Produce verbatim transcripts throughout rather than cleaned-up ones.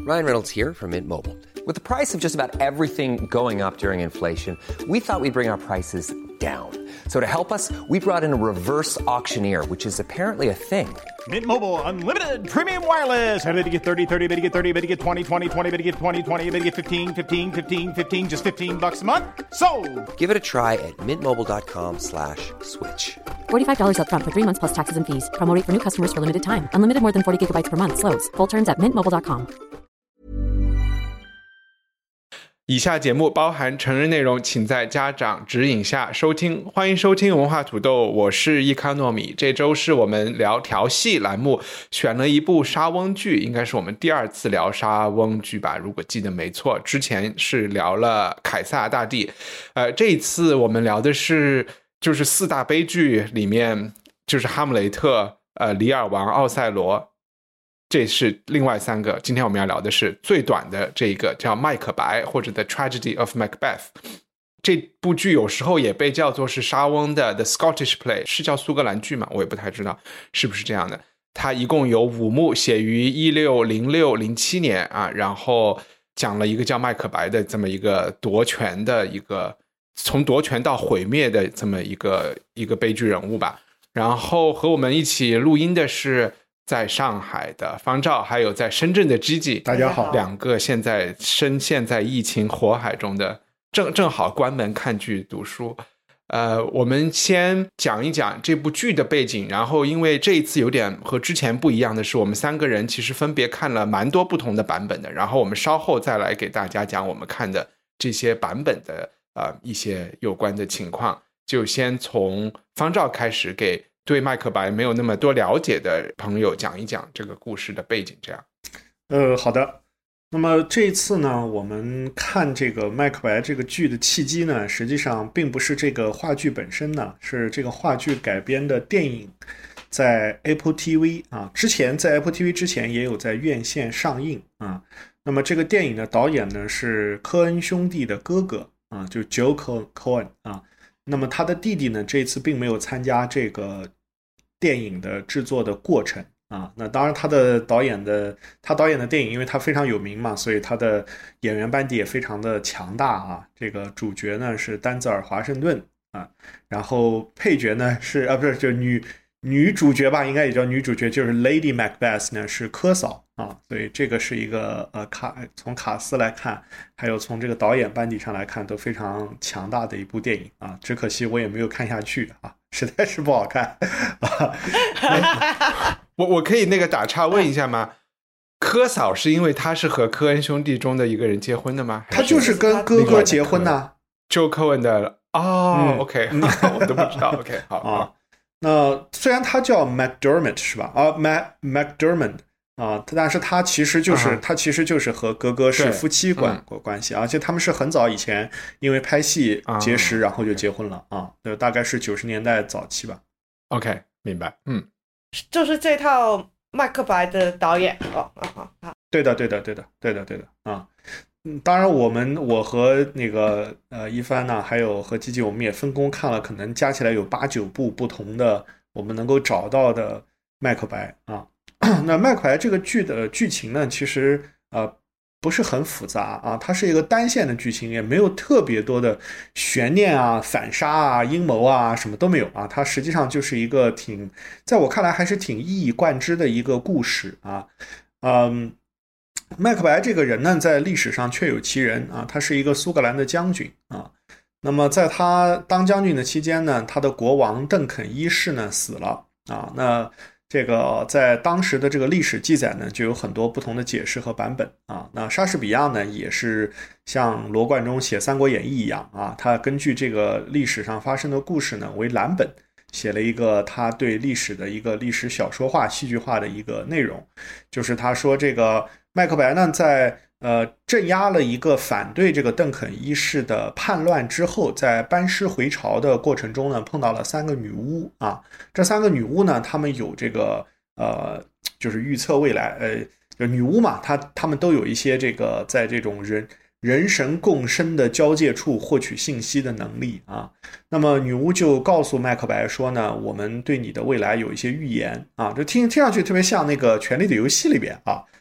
Ryan Reynolds here from Mint Mobile. With the price of just about everything going up during inflation, we thought we'd bring our prices down. So to help us, we brought in a reverse auctioneer, which is apparently a thing. Mint Mobile Unlimited Premium Wireless. How to get thirty, thirty, how to get thirty, how to get twenty, twenty, twenty, how to get twenty, twenty, how to get fifteen, fifteen, fifteen, fifteen, just fifteen bucks a month? Sold! Give it a try at mintmobile.com slash switch. forty-five dollars up front for three months plus taxes and fees. Promo rate for new customers for limited time. Unlimited more than forty gigabytes per month. Slows full terms at mint mobile dot com. 以下节目包含成人内容，请在家长指引下收听。欢迎收听文化土豆，我是易康糯米。这周是我们聊调戏栏目，选了一部莎翁剧，应该是我们第二次聊莎翁剧吧，如果记得没错。之前是聊了凯撒大帝，呃，这一次我们聊的是就是四大悲剧里面，就是哈姆雷特、呃，李尔王、奥赛罗。这是另外三个，今天我们要聊的是最短的这个叫麦克白或者 The Tragedy of Macbeth。 这部剧有时候也被叫做是莎翁的 The Scottish Play， 是叫苏格兰剧吗？我也不太知道是不是这样的。它一共有五幕，写于一六零六零七年啊，然后讲了一个叫麦克白的这么一个夺权的一个从夺权到毁灭的这么一个一个悲剧人物吧。然后和我们一起录音的是在上海的方照，还有在深圳的 Gigi， 大家好， 两个现在深陷在疫情火海中的，正正好关门看剧读书。呃，我们先讲一讲这部剧的背景，然后因为这一次有点和之前不一样的是，我们三个人其实分别看了蛮多不同的版本的，然后我们稍后再来给大家讲我们看的这些版本的呃一些有关的情况。就先从方照开始，给对麦克白没有那么多了解的朋友讲一讲这个故事的背景，这样。 呃，好的。那么这一次呢，我们看这个麦克白这个剧的契机呢，实际上并不是这个话剧本身呢，是这个话剧改编的电影在 Apple T V 啊，之前在 Apple T V 之前也有在院线上映啊。那么这个电影的导演呢是科恩兄弟的哥哥啊，就 Joe Cohen 啊。那么他的弟弟呢，这次并没有参加这个电影的制作的过程啊。那当然他的导演的他导演的电影因为他非常有名嘛，所以他的演员班底也非常的强大啊。这个主角呢是丹泽尔华盛顿啊，然后配角呢是啊不是就女女主角吧，应该也叫女主角，就是 Lady Macbeth 呢是科嫂啊。所以这个是一个呃卡从卡斯来看，还有从这个导演班底上来看都非常强大的一部电影啊。只可惜我也没有看下去啊，实在是不好看啊。 我我可以那个打岔问一下吗？科嫂是因为他是和科恩兄弟中的一个人结婚的吗？ 他就是跟哥哥结婚的、啊、 Joe Cohen 的哦、嗯、OK 我都不知道OK 好啊。那虽然他叫 McDermott 是吧？啊 Mac McDermott 啊，但是他其实就是、uh-huh. 他其实就是和哥哥是夫妻关关系，而且他们是很早以前因为拍戏结识， uh-huh. 然后就结婚了啊，就大概是九十年代早期吧。 OK， 明白，嗯， 就是这套麦克白的导演哦，啊啊， 对的，对的，对的，对的，对的啊。当然我们我和那个呃一帆呢还有和基基我们也分工看了，可能加起来有八九部不同的我们能够找到的麦克白啊。那麦克白这个剧的剧情呢其实呃不是很复杂啊，它是一个单线的剧情，也没有特别多的悬念啊反杀啊阴谋啊什么都没有啊。它实际上就是一个挺在我看来还是挺一以贯之的一个故事啊。嗯麦克白这个人呢在历史上确有其人啊，他是一个苏格兰的将军啊。那么在他当将军的期间呢，他的国王邓肯一世呢死了啊。那这个在当时的这个历史记载呢就有很多不同的解释和版本啊。那莎士比亚呢也是像罗贯中写三国演义一样啊，他根据这个历史上发生的故事呢为蓝本，写了一个他对历史的一个历史小说化戏剧化的一个内容。就是他说这个麦克白呢在呃镇压了一个反对这个邓肯一世的叛乱之后，在班师回朝的过程中呢碰到了三个女巫啊。这三个女巫呢她们有这个呃就是预测未来，呃就女巫嘛，她她们都有一些这个在这种人人神共生的交界处获取信息的能力啊。那么女巫就告诉麦克白说呢，我们对你的未来有一些预言啊，就听听上去特别像那个权力的游戏里边啊，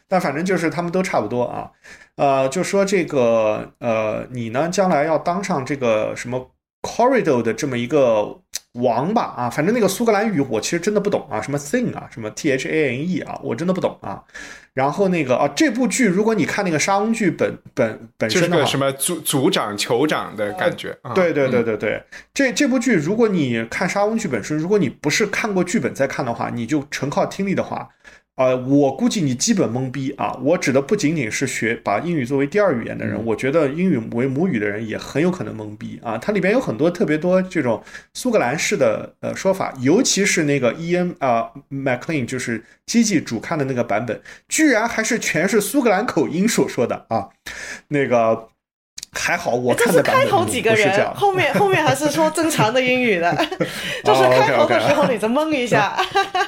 但反正就是他们都差不多啊。呃，就说这个呃，你呢将来要当上这个什么 corridor 的这么一个王吧啊，反正那个苏格兰语我其实真的不懂啊，什么 thing 啊，什么 T H A N E 啊，我真的不懂啊。然后那个啊，这部剧如果你看那个莎翁剧本本本身的话， 就是个什么组组长酋长的感觉、呃、 对对对对对、嗯、这这部剧如果你看莎翁剧本身，如果你不是看过剧本再看的话，你就纯靠听力的话，呃，我估计你基本懵逼啊！我指的不仅仅是学把英语作为第二语言的人，嗯、我觉得英语为母语的人也很有可能懵逼啊！它里边有很多特别多这种苏格兰式的呃说法，尤其是那个 Ian 啊、呃、McLean 就是基基主看的那个版本，居然还是全是苏格兰口音所说的啊！那个还好我看的版本就是开头几个人，后面后面还是说正常的英语的，就是开头的时候你就懵一下。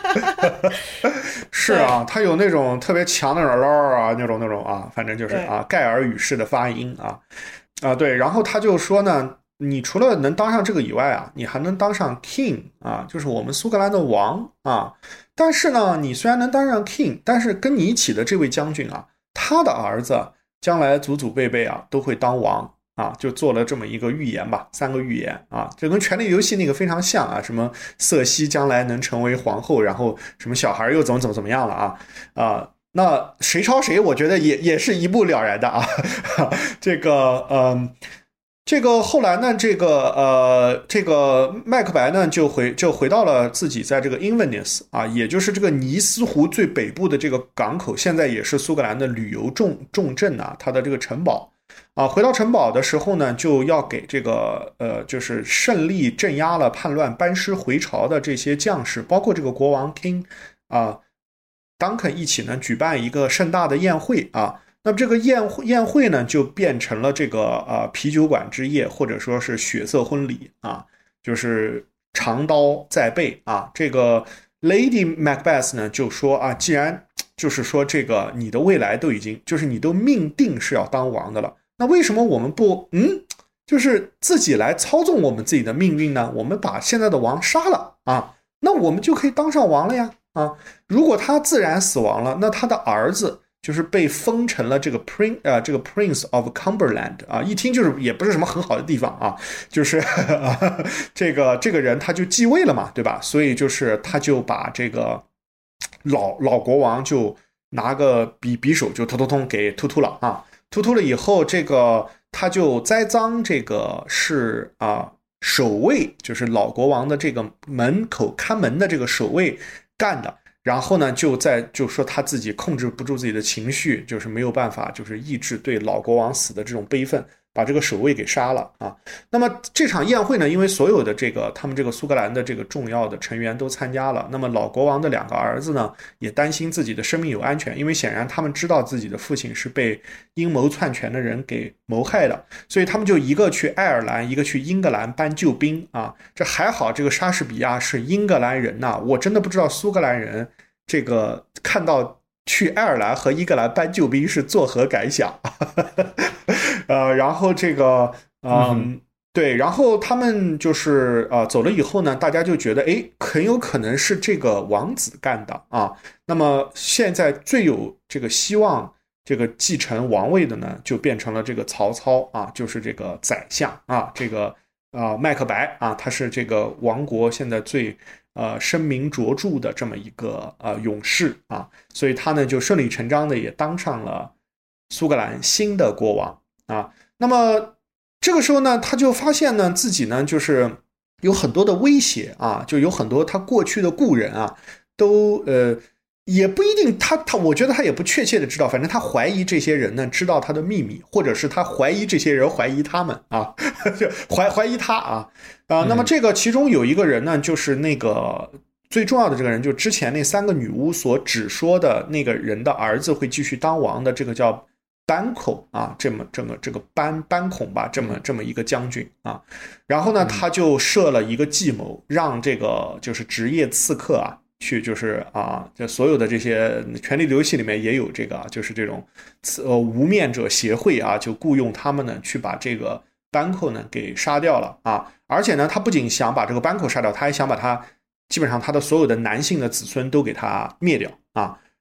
是啊，他有那种特别强的唠啊，那种那种啊，反正就是啊，盖尔语式的发音啊啊对，然后他就说呢，你除了能当上这个以外啊，你还能当上 king 啊，就是我们苏格兰的王啊。但是呢，你虽然能当上 king， 但是跟你一起的这位将军啊，他的儿子将来祖祖辈辈啊都会当王啊，就做了这么一个预言吧，三个预言啊，这跟权力游戏那个非常像啊，什么瑟西将来能成为皇后，然后什么小孩又怎么怎么怎么样了啊啊，那谁抄谁，我觉得也也是一目了然的啊。这个嗯，这个后来呢，这个呃，这个麦克白呢就回就回到了自己在这个 Inverness 啊，也就是这个尼斯湖最北部的这个港口，现在也是苏格兰的旅游重重镇啊，它的这个城堡。啊，回到城堡的时候呢，就要给这个呃，就是胜利镇压了叛乱、班师回朝的这些将士，包括这个国王 King 啊 Duncan 一起呢举办一个盛大的宴会啊。那么这个宴会宴会呢，就变成了这个呃啤酒馆之夜，或者说是血色婚礼啊，就是长刀在背啊。这个 Lady Macbeth 呢就说啊，既然就是说这个你的未来都已经就是你都命定是要当王的了。那为什么我们不嗯，就是自己来操纵我们自己的命运呢？我们把现在的王杀了啊，那我们就可以当上王了呀啊！如果他自然死亡了，那他的儿子就是被封成了这个 prince 呃这个 Prince of Cumberland 啊，一听就是也不是什么很好的地方啊，就是啊这个这个人他就继位了嘛，对吧？所以就是他就把这个老老国王就拿个匕匕首就突突突给突突了啊。突突了以后，这个他就栽赃这个是啊守卫，就是老国王的这个门口看门的这个守卫干的。然后呢，就在就说他自己控制不住自己的情绪，就是没有办法，就是抑制对老国王死的这种悲愤，把这个守卫给杀了啊。那么这场宴会呢，因为所有的这个他们这个苏格兰的这个重要的成员都参加了，那么老国王的两个儿子呢，也担心自己的生命有安全，因为显然他们知道自己的父亲是被阴谋篡权的人给谋害的，所以他们就一个去爱尔兰，一个去英格兰搬救兵啊。这还好，这个莎士比亚是英格兰人呐、啊，我真的不知道苏格兰人这个看到去爱尔兰和英格兰搬救兵是作何感想？呃，然后这个，嗯，嗯对，然后他们就是呃走了以后呢，大家就觉得，哎，很有可能是这个王子干的啊。那么现在最有这个希望这个继承王位的呢，就变成了这个曹操啊，就是这个宰相啊，这个啊、呃、麦克白啊，他是这个王国现在最呃声名卓著的这么一个呃勇士啊，所以他呢就顺理成章的也当上了苏格兰新的国王啊。那么这个时候呢，他就发现呢自己呢就是有很多的威胁啊，就有很多他过去的故人啊，都呃也不一定他他我觉得他也不确切的知道，反正他怀疑这些人呢知道他的秘密，或者是他怀疑这些人怀疑他们啊，就怀怀疑他啊啊、呃。那么这个其中有一个人呢，就是那个最重要的这个人，就之前那三个女巫所指说的那个人的儿子会继续当王的，这个叫班孔啊，这么这么这个班班孔吧，这么这么一个将军啊。然后呢，他就设了一个计谋，让这个就是职业刺客啊。去就是啊，就所有的这些权力游戏里面也有这个，就是这种呃无面者协会啊，就雇佣他们呢去把这个班寇呢给杀掉了啊。而且呢，他不仅想把这个班寇杀掉，他还想把他基本上他的所有的男性的子孙都给他灭掉啊。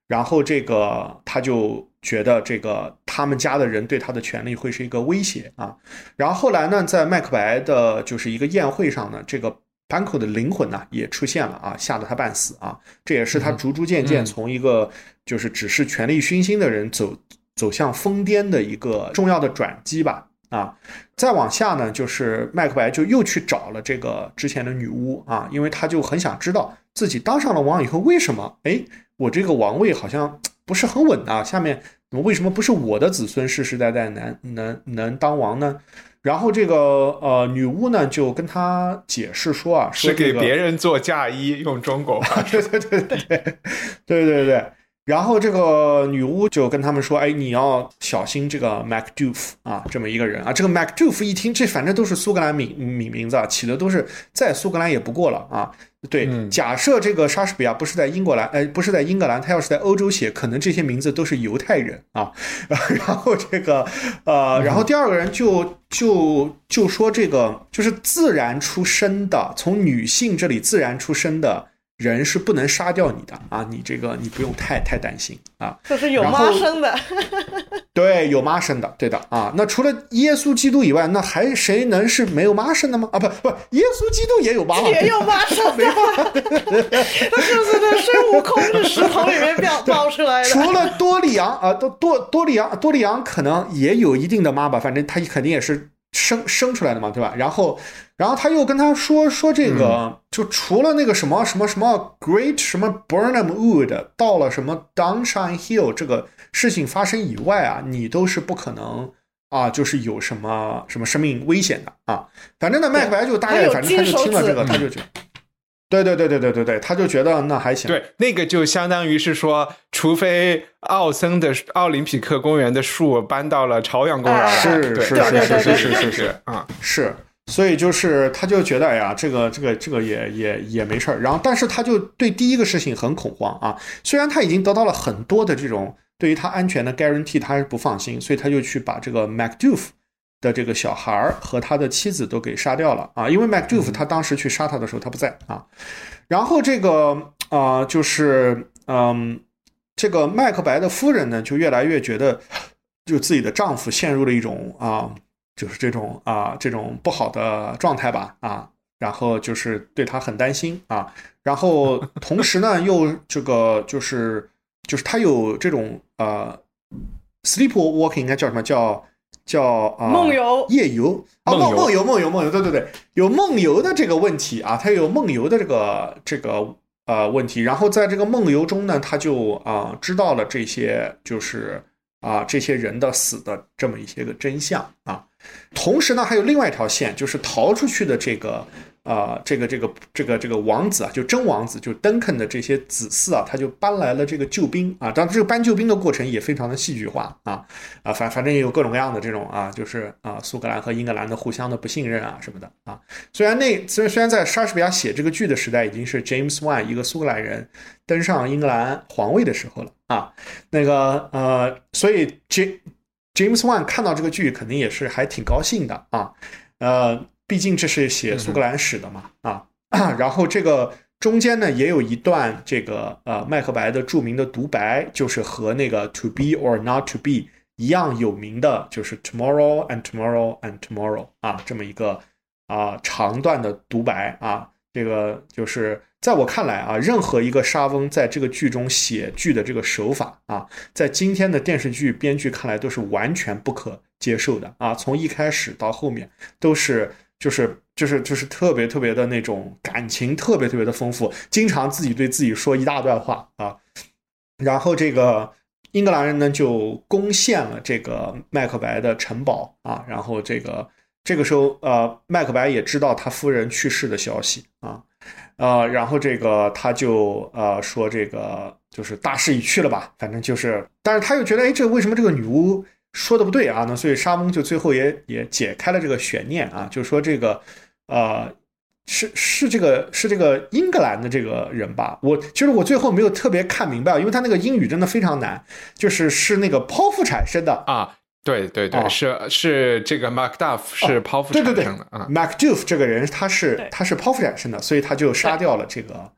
然后这个他就觉得这个他们家的人对他的权利会是一个威胁啊。然后后来呢，在麦克白的就是一个宴会上呢，这个班克的灵魂呢也出现了啊，吓得他半死啊。这也是他逐逐渐渐从一个就是只是权力熏心的人走走向疯癫的一个重要的转机吧。啊，再往下呢，就是麦克白就又去找了这个之前的女巫啊，因为他就很想知道自己当上了王以后，为什么哎，我这个王位好像不是很稳啊，下面为什么不是我的子孙世世代代能能能当王呢？然后这个呃女巫呢就跟他解释说啊，说、这个、 是给别人做嫁衣，用中国话对对对对对对对对。然后这个女巫就跟他们说，哎，你要小心这个 Macduff 啊，这么一个人啊。这个 Macduff 一听，这反正都是苏格兰名名名字啊，起的都是再苏格兰也不过了啊。对，嗯、假设这个莎士比亚不是在英国兰，呃，不是在英格兰，他要是在欧洲写，可能这些名字都是犹太人啊。然后这个呃，然后第二个人就就就说这个就是自然出生的，从女性这里自然出生的人是不能杀掉你的啊，你这个你不用太太担心啊。 就是有妈生的， 对，有妈生的，对的啊。那除了耶稣基督以外，那还谁能是没有妈生的吗？啊，不不，耶稣基督也有妈妈， 也有妈生的，那就是那孙悟空的石头里面爆出来的。 除了多里昂啊，多多多里昂，多里昂可能也有一定的妈吧，反正他肯定也是生生出来的嘛，对吧？然后。然后他又跟他说说这个、嗯、就除了那个什么什么什么 Great 什么 Burnham Wood 到了什么 Downshine Hill 这个事情发生以外啊，你都是不可能啊，就是有什么什么生命危险的啊。反正呢，麦克白就大概反正他就听了这个，他就觉得。对对对对对对对，他就觉得那还行。 对，那个就相当于是说，除非奥森的奥林匹克公园的树搬到了朝阳公园来， 是是是是是是是啊， 是。所以就是他就觉得哎呀，这个这个这个也也也没事儿。然后，但是他就对第一个事情很恐慌啊。虽然他已经得到了很多的这种对于他安全的 guarantee， 他还是不放心，所以他就去把这个 Macduff 的这个小孩和他的妻子都给杀掉了啊。因为 Macduff 他当时去杀他的时候他不在啊。然后这个啊、呃，就是嗯，这个麦克白的夫人呢，就越来越觉得就自己的丈夫陷入了一种啊。就是这种啊，这种不好的状态吧啊，然后就是对他很担心啊，然后同时呢又这个就是就是他有这种呃 sleepwalking 应该叫什么叫叫啊、呃、 梦游夜游啊梦梦游梦游梦游对对对，有梦游的这个问题啊，他有梦游的这个这个呃问题，然后在这个梦游中呢，他就啊、呃、知道了这些就是啊这些人的死的这么一些个真相啊。同时呢，还有另外一条线，就是逃出去的这个，呃，这个这个这个这个王子啊，就真王子，就登肯的这些子嗣啊，他就搬来了这个救兵啊。当然，这个搬救兵的过程也非常的戏剧化啊啊，反反正也有各种各样的这种啊，就是啊，苏格兰和英格兰的互相的不信任啊什么的啊。虽然那虽然虽然在莎士比亚写这个剧的时代，已经是 James One 一个苏格兰人登上英格兰皇位的时候了啊，那个呃，所以这。James Wan 看到这个剧肯定也是还挺高兴的啊，呃，毕竟这是写苏格兰史的嘛啊，然后这个中间呢也有一段这个呃麦克白的著名的独白，就是和那个 To be or not to be 一样有名的，就是 Tomorrow and tomorrow and tomorrow 啊，这么一个啊长段的独白啊，这个就是在我看来啊，任何一个莎翁在这个剧中写剧的这个手法啊，在今天的电视剧编剧看来都是完全不可接受的啊！从一开始到后面都是就是就是就是特别特别的那种感情，特别特别的丰富，经常自己对自己说一大段话啊。然后这个英格兰人呢就攻陷了这个麦克白的城堡啊，然后这个这个时候呃麦克白也知道他夫人去世的消息啊。呃，然后这个他就呃说这个就是大势已去了吧，反正就是，但是他又觉得，哎，这为什么这个女巫说的不对啊？那所以莎翁就最后也也解开了这个悬念啊，就说这个呃是是这个是这个英格兰的这个人吧？我其实我最后没有特别看明白，因为他那个英语真的非常难，就是是那个剖腹产生的啊。对对对，哦、是是这个 Macduff 是剖腹产生的啊。 Macduff 这个人他是他是剖腹产生的，所以他就杀掉了这个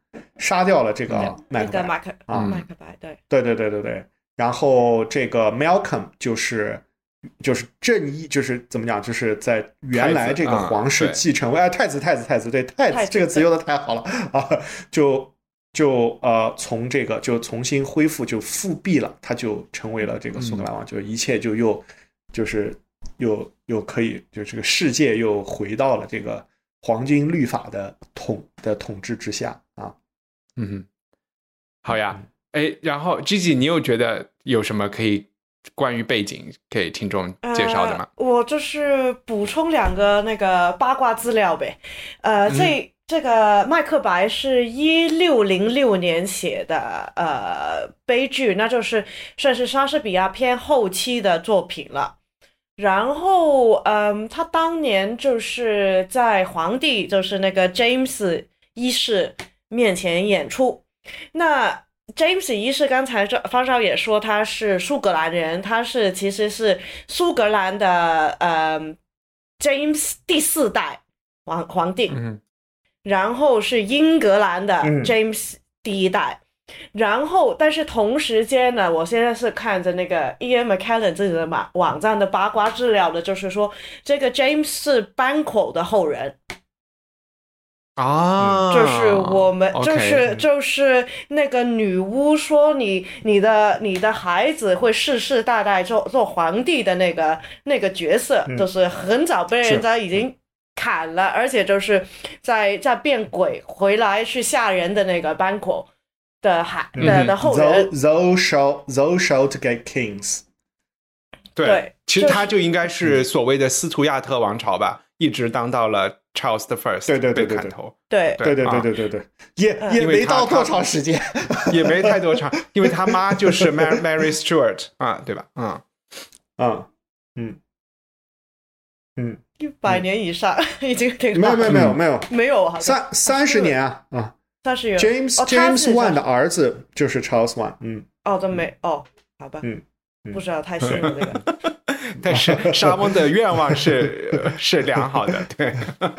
杀掉了这个麦克白、 那个麦克啊， 麦克白，对对对对对对。然后这个 Malcolm 就是就是正义，就是怎么讲，就是在原来这个皇室继承为哎太子太子太子对太子, 太子这个词用的太好了啊，就就呃从这个就重新恢复就复辟了，他就成为了这个苏格兰王，嗯、就一切就又就是又又可以就这个世界又回到了这个黄金律法的统的统治之下啊。 嗯哼，好呀。哎，然后 Gigi 你有觉得有什么可以关于背景给听众介绍的吗？ 呃、我就是补充两个那个八卦资料呗。呃，嗯、这这个麦克白是一六零六年写的呃悲剧，那就是算是莎士比亚偏后期的作品了。然后，嗯，他当年就是在皇帝，就是那个 James 一世面前演出。那 James 一世刚才方少也说他是苏格兰人，他是其实是苏格兰的呃 James 第四代皇皇帝， 嗯， 然后是英格兰的 James 第一代。嗯，然后但是同时间呢，我现在是看着那个 Ian McKellen 自己的网站的八卦资料的，就是说这个 James 是 Banquo 的后人啊， 就是我们、 okay, 就是就是那个女巫说你你的你的孩子会世世代代做做皇帝的那个那个角色，嗯、就是很早被人家已经砍了，而且就是在在变鬼回来去吓人的那个 Banquo 的孩的的后人 ，Thou shall thou shalt get kings。 对， 对其实他就应该是所谓的斯图亚特王朝吧，一直当到了 Charles the First， 对对对被砍头。 对对对对对对对，也也没到多长时间， 也没太多长，因为他妈就是 Mary, Mary Stuart 啊，对吧？嗯嗯嗯嗯， 一百年以上已经挺没有没有没有没有没有， 三三十年啊啊。 三十年 ，James、哦、James One 的儿子就是 Charles One， 嗯， 哦，都没哦，好吧， 嗯， 不知道太深了这个， 但是沙翁的愿望是是良好的，对，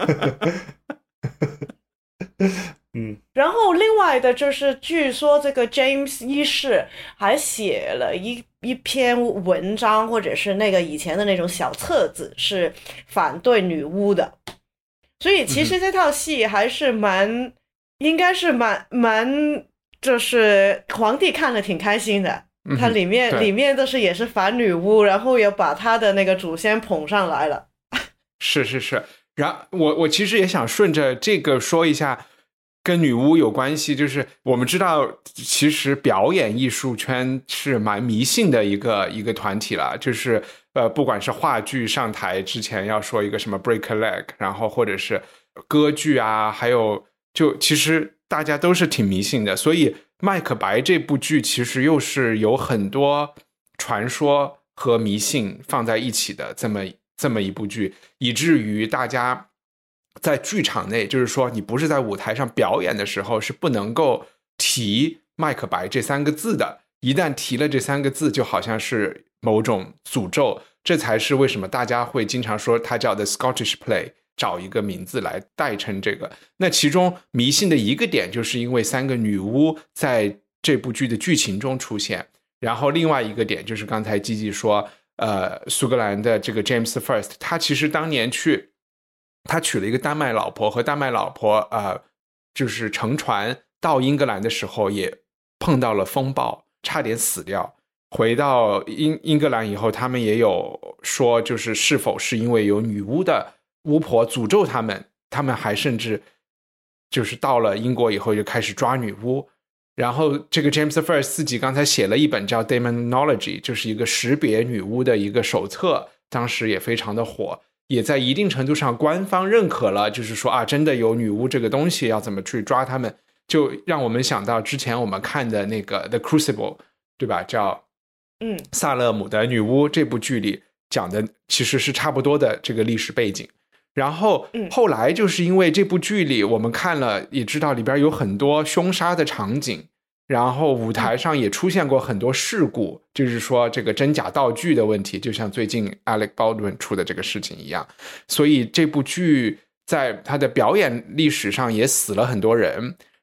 嗯， 然后另外的就是，据说这个 James 一世还写了一一篇文章，或者是那个以前的那种小册子，是反对女巫的，所以其实这套戏还是蛮。嗯应该是蛮蛮，就是皇帝看了挺开心的。 嗯、 它里面里面都是也是反女巫，然后也把他的那个祖先捧上来了。 是是是，然后我我其实也想顺着这个说一下，跟女巫有关系，就是我们知道，其实表演艺术圈是蛮迷信的一个一个团体了，就是呃，不管是话剧上台之前要说一个什么 break a leg， 然后或者是歌剧啊，还有。就其实大家都是挺迷信的，所以麦克白这部剧其实又是有很多传说和迷信放在一起的这么这么一部剧，以至于大家在剧场内，就是说你不是在舞台上表演的时候是不能够提麦克白这三个字的，一旦提了这三个字就好像是某种诅咒，这才是为什么大家会经常说它叫 The Scottish Play，找一个名字来代称这个。那其中迷信的一个点就是因为三个女巫在这部剧的剧情中出现，然后另外一个点就是刚才基基说呃，苏格兰的这个 James the First， 他其实当年去他娶了一个丹麦老婆，和丹麦老婆呃，就是乘船到英格兰的时候也碰到了风暴，差点死掉。回到英英格兰以后，他们也有说就是是否是因为有女巫的巫婆诅咒他们，他们还甚至就是到了英国以后就开始抓女巫。然后这个 James the First 自己刚才写了一本叫 Demonology， 就是一个识别女巫的一个手册，当时也非常的火，也在一定程度上官方认可了，就是说啊，真的有女巫这个东西，要怎么去抓他们，就让我们想到之前我们看的那个 The Crucible， 对吧，叫嗯萨勒姆的女巫，这部剧里讲的其实是差不多的这个历史背景。然后后来就是因为这部剧里我们看了也知道里边有很多凶杀的场景，然后舞台上也出现过很多事故，就是说这个真假道具的问题，就像最近 Alec Baldwin 出的这个事情一样，所以这部剧在它的表演历史上也死了很多人。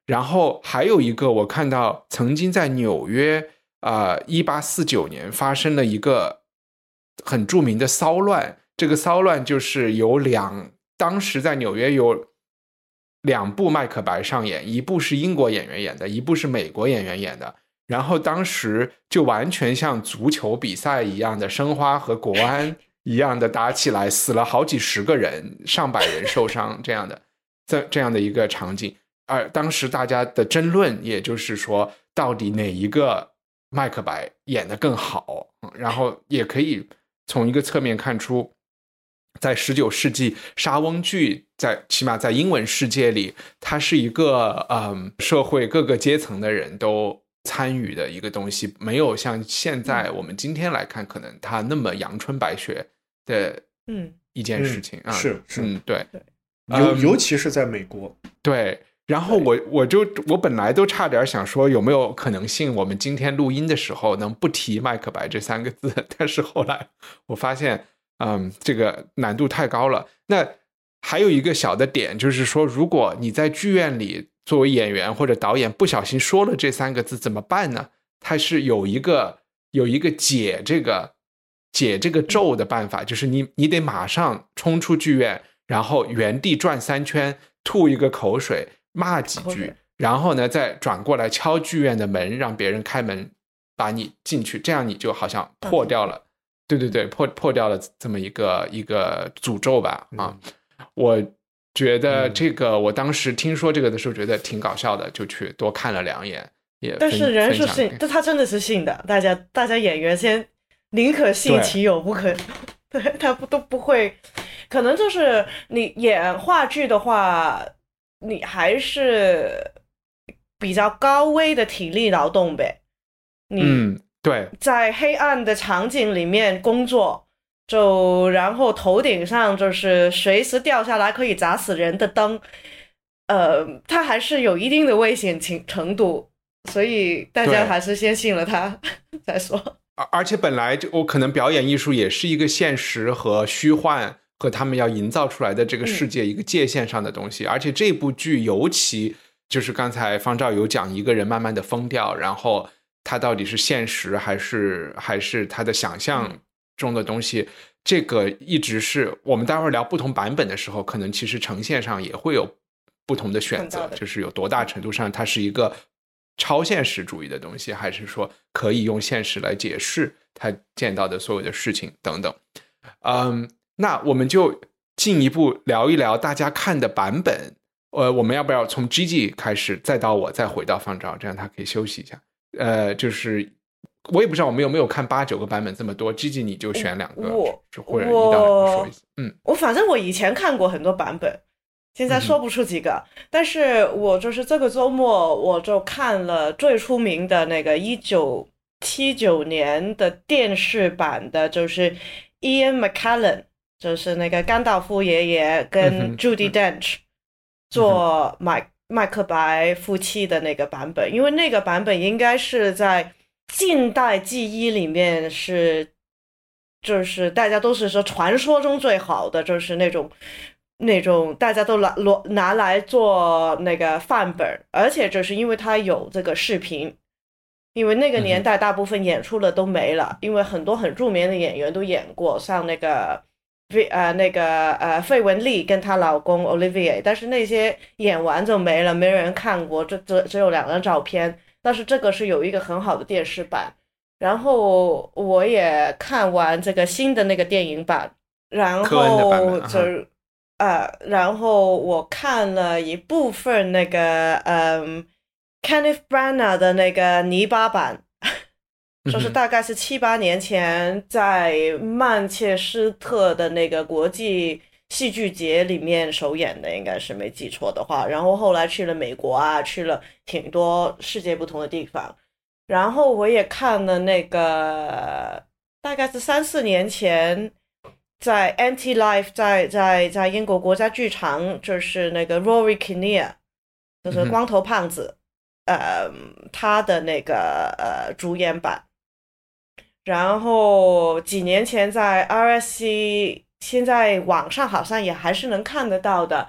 然后还有一个我看到曾经在纽约呃一八四九年发生了一个很著名的骚乱，这个骚乱就是有两当时在纽约有两部麦克白上演，一部是英国演员演的，一部是美国演员演的，然后当时就完全像足球比赛一样的申花和国安一样的打起来，死了好几十个人，上百人受伤这样的这这样的一个场景。而当时大家的争论也就是说到底哪一个麦克白演得更好，然后也可以从一个侧面看出在十九世纪莎翁剧在起码在英文世界里它是一个嗯社会各个阶层的人都参与的一个东西，没有像现在我们今天来看可能它那么阳春白雪的一件事情、 嗯、 啊， 是是嗯对， 尤尤其是在美国， 对。然后我我就我本来都差点想说有没有可能性我们今天录音的时候能不提麦克白这三个字，但是后来我发现嗯，这个难度太高了。那还有一个小的点就是说，如果你在剧院里作为演员或者导演不小心说了这三个字怎么办呢？它是有一个有一个解这个解这个咒的办法，就是你你得马上冲出剧院，然后原地转三圈，吐一个口水，骂几句，然后呢再转过来敲剧院的门，让别人开门把你进去，这样你就好像破掉了，对对对，破破掉了这么一个一个诅咒吧啊！嗯、我觉得这个、嗯、我当时听说这个的时候觉得挺搞笑的，就去多看了两眼，也但是人是信，这他真的是信的，大家大家演员先宁可信其有，不可对他不都不会，可能就是你演话剧的话。你还是比较高危的体力劳动呗，你嗯对， 在黑暗的场景里面工作，就然后头顶上就是随时掉下来可以砸死人的灯，呃，它还是有一定的危险程度，所以大家还是先信了它再说。 而且本来就我可能表演艺术也是一个现实和虚幻。和他们要营造出来的这个世界一个界限上的东西、嗯、而且这部剧尤其就是刚才方照有讲一个人慢慢的疯掉，然后他到底是现实还是还是他的想象中的东西、嗯、这个一直是我们待会儿聊不同版本的时候可能其实呈现上也会有不同的选择，就是有多大程度上它是一个超现实主义的东西，还是说可以用现实来解释他见到的所有的事情等等。嗯，那我们就进一步聊一聊大家看的版本。呃，我们要不要从 Gigi 开始，再到我，再回到方照，这样他可以休息一下。呃，就是我也不知道我们有没有看八九个版本这么多 ，Gigi 你就选两个，或者一到两个说一次。嗯， 我反正我以前看过很多版本，现在说不出几个，嗯、但是我就是这个周末我就看了最出名的那个一九七九年的电视版的，就是 Ian McKellen。就是那个甘道夫爷爷跟 Judi Dench 做麦麦克白夫妻的那个版本，因为那个版本应该是在近代记忆里面是，就是大家都是说传说中最好的，就是那种那种大家都拿拿来做那个范本，而且就是因为它有这个视频。因为那个年代大部分演出了都没了，因为很多很著名的演员都演过，像那个呃，那个呃，费雯丽跟她老公 Olivier， 但是那些演完就没了，没人看过，这只只有两张照片。但是这个是有一个很好的电视版，然后我也看完这个新的那个电影版，然后就呃，然后我看了一部分那个嗯 Kenneth Branagh 的那个泥巴版。就是大概是七八年前在曼彻斯特的那个国际戏剧节里面首演的，应该是没记错的话，然后后来去了美国啊，去了挺多世界不同的地方，然后我也看了那个大概是三四年前在 Anti-Life 在在在英国国家剧场，就是那个 Rory Kinnear 就是光头胖子、嗯、呃他的那个呃主演版。然后几年前在 R S C 现在网上好像也还是能看得到的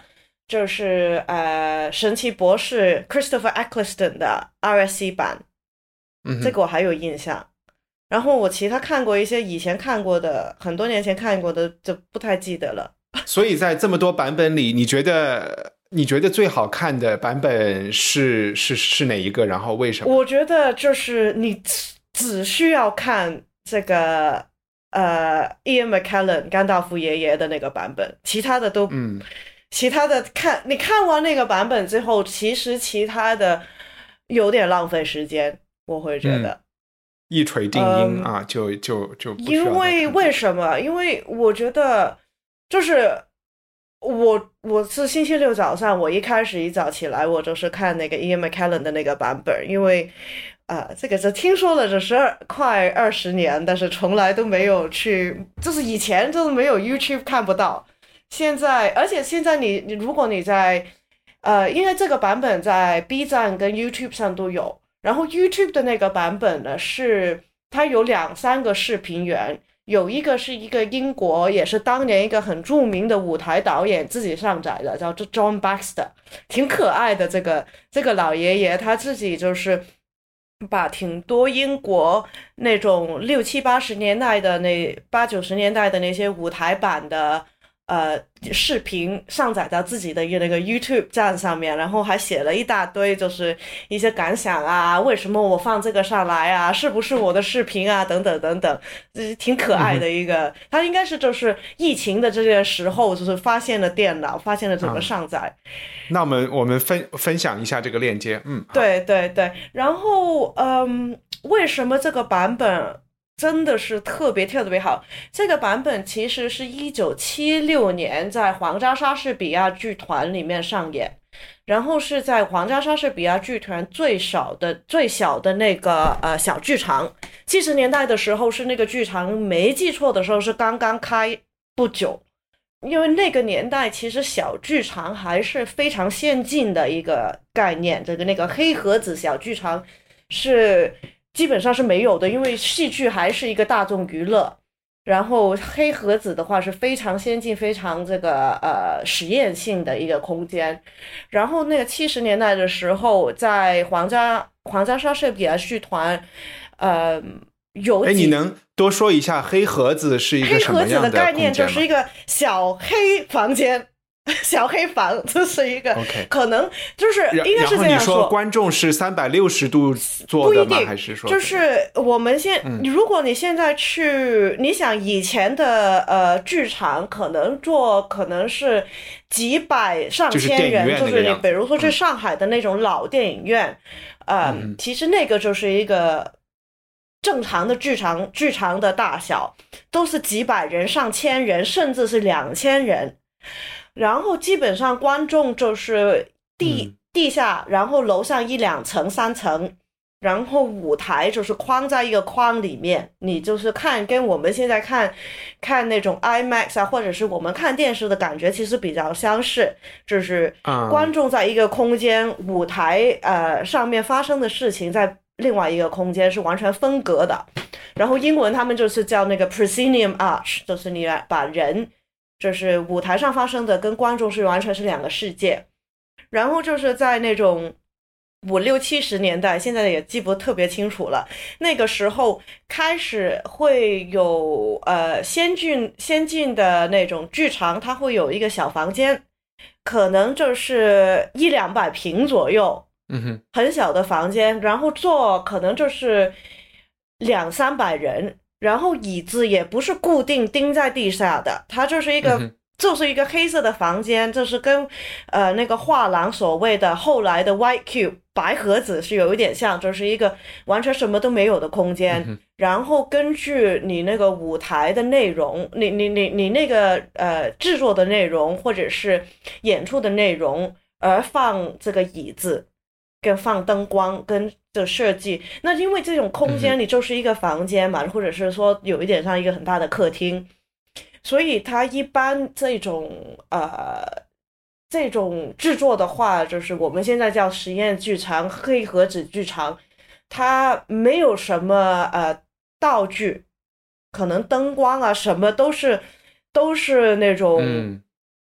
就是呃神奇博士 Christopher Eccleston 的 R S C 版， 嗯， 这个我还有印象。然后我其他看过一些以前看过的，很多年前看过的就不太记得了。 所以在这么多版本里，你觉得你觉得最好看的版本是是是哪一个？然后为什么？ 我觉得就是你只需要看这个呃 Ian McKellen 甘道夫爷爷的那个版本，其他的都嗯， 其他的看你看完那个版本之后，其实其他的有点浪费时间，我会觉得。 嗯一锤定音、 嗯、 啊，就就就不需要因为为什么？因为我觉得就是我我是星期六早上，我一开始一早起来，我就是看那个 Ian McKellen 的那个版本，因为啊、呃，这个是听说了这十二快二十年，但是从来都没有去，就是以前就是没有 YouTube 看不到，现在而且现在你你如果你在呃，因为这个版本在 B 站跟 YouTube 上都有。然后 YouTube 的那个版本呢，是它有两三个视频源，有一个是一个英国，也是当年一个很著名的舞台导演自己上载的，叫 John Baxter， 挺可爱的。这个这个老爷爷他自己就是把挺多英国那种六七八十年代的那八九十年代的那些舞台版的。呃，视频上载到自己的那个 YouTube 站上面，然后还写了一大堆，就是一些感想啊，为什么我放这个上来啊，是不是我的视频啊，等等等等，就是挺可爱的一个。嗯、他应该是就是疫情的这件时候，就是发现了电脑，发现了怎么上载。嗯、 那我们我们分分享一下这个链接，嗯， 对对对，然后嗯，为什么这个版本？真的是特别特别好。这个版本其实是一九七六年在皇家莎士比亚剧团里面上演，然后是在皇家莎士比亚剧团最少的最小的那个呃小剧场。七十年代的时候是那个剧场，没记错的时候是刚刚开不久。因为那个年代其实小剧场还是非常先进的一个概念，这个那个黑盒子小剧场是基本上是没有的，因为戏剧还是一个大众娱乐，然后黑盒子的话是非常先进非常这个呃实验性的一个空间。然后那个七十年代的时候在皇家皇家莎士比亚剧团呃有几， 哎，你能多说一下黑盒子是一个什么样的空间吗？ 黑盒子的概念就是一个小黑房间，小黑房，这是一个 okay. 可能就是应该是这样说。然后你说观众是三百六十度坐的吗？还是说就是我们现、嗯、如果你现在去，你想以前的呃剧场可能坐可能是几百上千人， 就是、 就是你比如说去上海的那种老电影院，嗯、呃嗯，其实那个就是一个正常的剧场剧场的大小，都是几百人、上千人，甚至是两千人。然后基本上观众就是地、嗯、地下，然后楼上一两层三层，然后舞台就是框在一个框里面，你就是看跟我们现在看看那种 IMAX 啊，或者是我们看电视的感觉其实比较相似，就是观众在一个空间、嗯、舞台呃上面发生的事情在另外一个空间是完全分隔的。然后英文他们就是叫那个 proscenium arch， 就是你把人就是舞台上发生的跟观众是完全是两个世界。然后就是在那种五六七十年代，现在也记不特别清楚了，那个时候开始会有呃先进先进的那种剧场，它会有一个小房间，可能就是一两百平左右， 嗯哼，很小的房间，然后坐可能就是两三百人。然后椅子也不是固定钉在地下的，它就是一个、嗯、就是一个黑色的房间，就是跟呃那个画廊所谓的后来的 White Cube 白盒子是有一点像，就是一个完全什么都没有的空间。嗯、然后根据你那个舞台的内容，你你你你那个呃制作的内容或者是演出的内容而放这个椅子。跟放灯光跟的设计，那因为这种空间你就是一个房间嘛、嗯、或者是说有一点像一个很大的客厅，所以它一般这种呃这种制作的话，就是我们现在叫实验剧场黑盒子剧场，它没有什么呃道具，可能灯光啊什么都是都是那种、嗯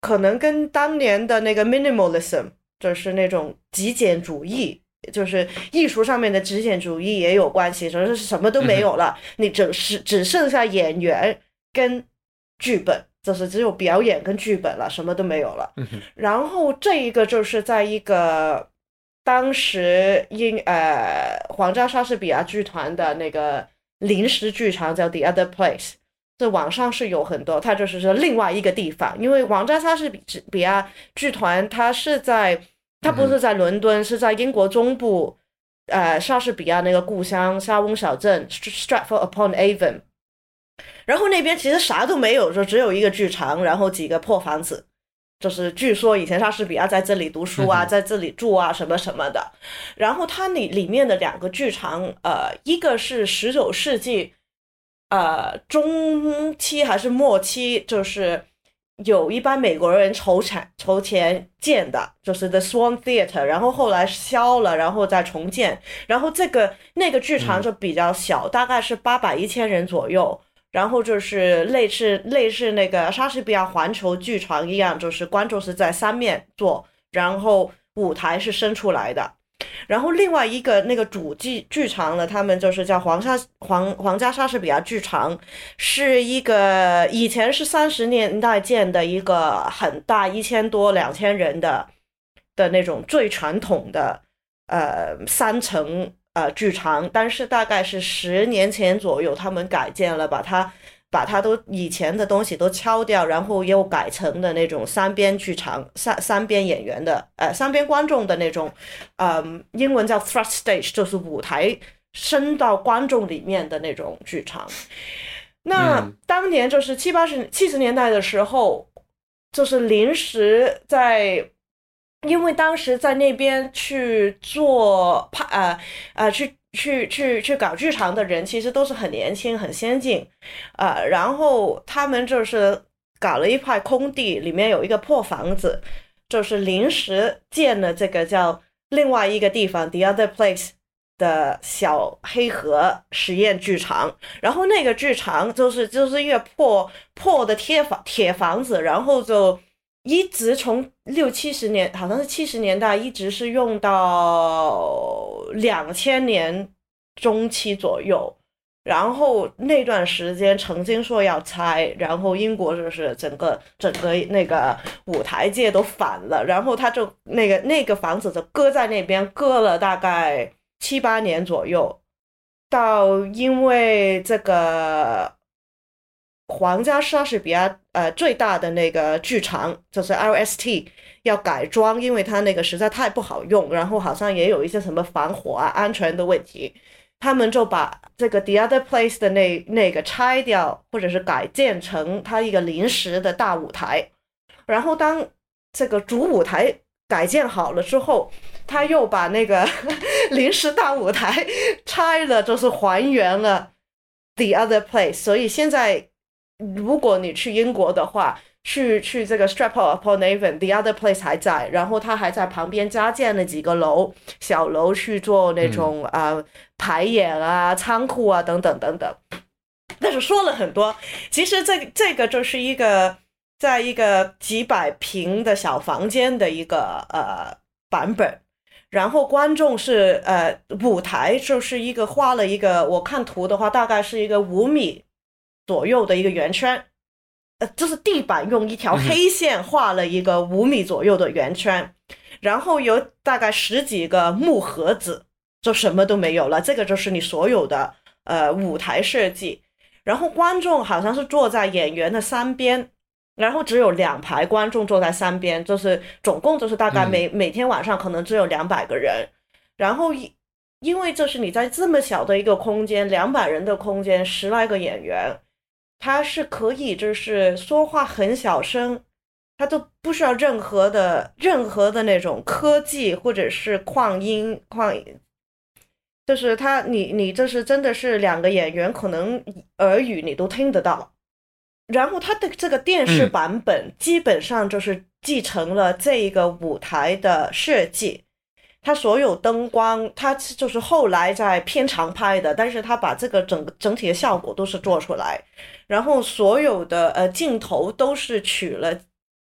可能跟当年的那个 minimalism， 就是那种极简主义，就是艺术上面的极简主义也有关系，就是什么都没有了，嗯、你只是只剩下演员跟剧本，就是只有表演跟剧本了，什么都没有了。 嗯、 然后这一个就是在一个当时因呃皇家莎士比亚剧团的那个临时剧场叫 The Other Place。这网上是有很多，它就是说另外一个地方，因为皇家莎士比亚剧团它是在，它不是在伦敦，嗯、是在英国中部，呃，莎士比亚那个故乡莎翁小镇 Stratford upon Avon， 然后那边其实啥都没有，就只有一个剧场，然后几个破房子，就是据说以前莎士比亚在这里读书啊，嗯、在这里住啊什么什么的，然后它里里面的两个剧场，呃，一个是十九世纪。呃，中期还是末期，就是有一班美国人筹钱筹钱建的，就是 The Swan Theatre， 然后后来消了，然后再重建。然后这个那个剧场就比较小，嗯、大概是八百一千人左右。然后就是类似类似那个莎士比亚环球剧场一样，就是观众是在三面坐，然后舞台是伸出来的。然后另外一个那个主剧剧场呢，他们就是叫皇家皇皇家莎士比亚剧场，是一个以前是三十年代建的一个很大一千多两千人的的那种最传统的呃三层呃剧场，但是大概是十年前左右他们改建了，把它把它都以前的东西都敲掉，然后又改成的那种三边剧场，三三边演员的，呃，三边观众的那种，嗯，英文叫 thrust stage， 就是舞台伸到观众里面的那种剧场。那当年就是七八十七十年代的时候，就是临时在。因为当时在那边去做拍呃呃去去去去搞剧场的人其实都是很年轻很先进，呃，然后他们就是搞了一块空地，里面有一个破房子，就是临时建了这个叫另外一个地方 The Other Place 的小黑盒实验剧场。然后那个剧场就是就是一个破破的铁房铁房子，然后就一直从六七十年，好像是七十年代，一直是用到两千年中期左右。然后那段时间曾经说要拆，然后英国就是整个整个那个舞台界都反了，然后他就那个那个房子就搁在那边，搁了大概七八年左右，到因为这个。皇家莎士比亚呃最大的那个剧场就是 L S T 要改装，因为它那个实在太不好用，然后好像也有一些什么防火啊安全的问题，他们就把这个 The Other Place 的那那个拆掉，或者是改建成它一个临时的大舞台。然后当这个主舞台改建好了之后，他又把那个临时大舞台拆了，就是还原了 The Other Place。 所以现在如果你去英国的话，去去这个 Stratford upon Avon The Other Place 还在，然后他还在旁边加建了几个楼小楼去做那种、嗯、呃排演啊仓库啊等等等等。但是说了很多，其实这这个就是一个在一个几百平的小房间的一个呃版本，然后观众是呃舞台就是一个画了一个，我看图的话大概是一个五米左右的一个圆圈，呃，就是地板用一条黑线画了一个五米左右的圆圈，嗯、然后有大概十几个木盒子，就什么都没有了。这个就是你所有的呃舞台设计。然后观众好像是坐在演员的三边，然后只有两排观众坐在三边，就是总共就是大概每、嗯、每天晚上可能只有两百个人，然后因为这是你在这么小的一个空间，两百人的空间，十来个演员。他是可以就是说话很小声，他都不需要任何的任何的那种科技或者是扩音扩，就是他你你这是真的是两个演员可能耳语你都听得到。然后他的这个电视版本基本上就是继承了这一个舞台的设计，他所有灯光他就是后来在片场拍的，但是他把这个整整体的效果都是做出来，然后所有的呃镜头都是取了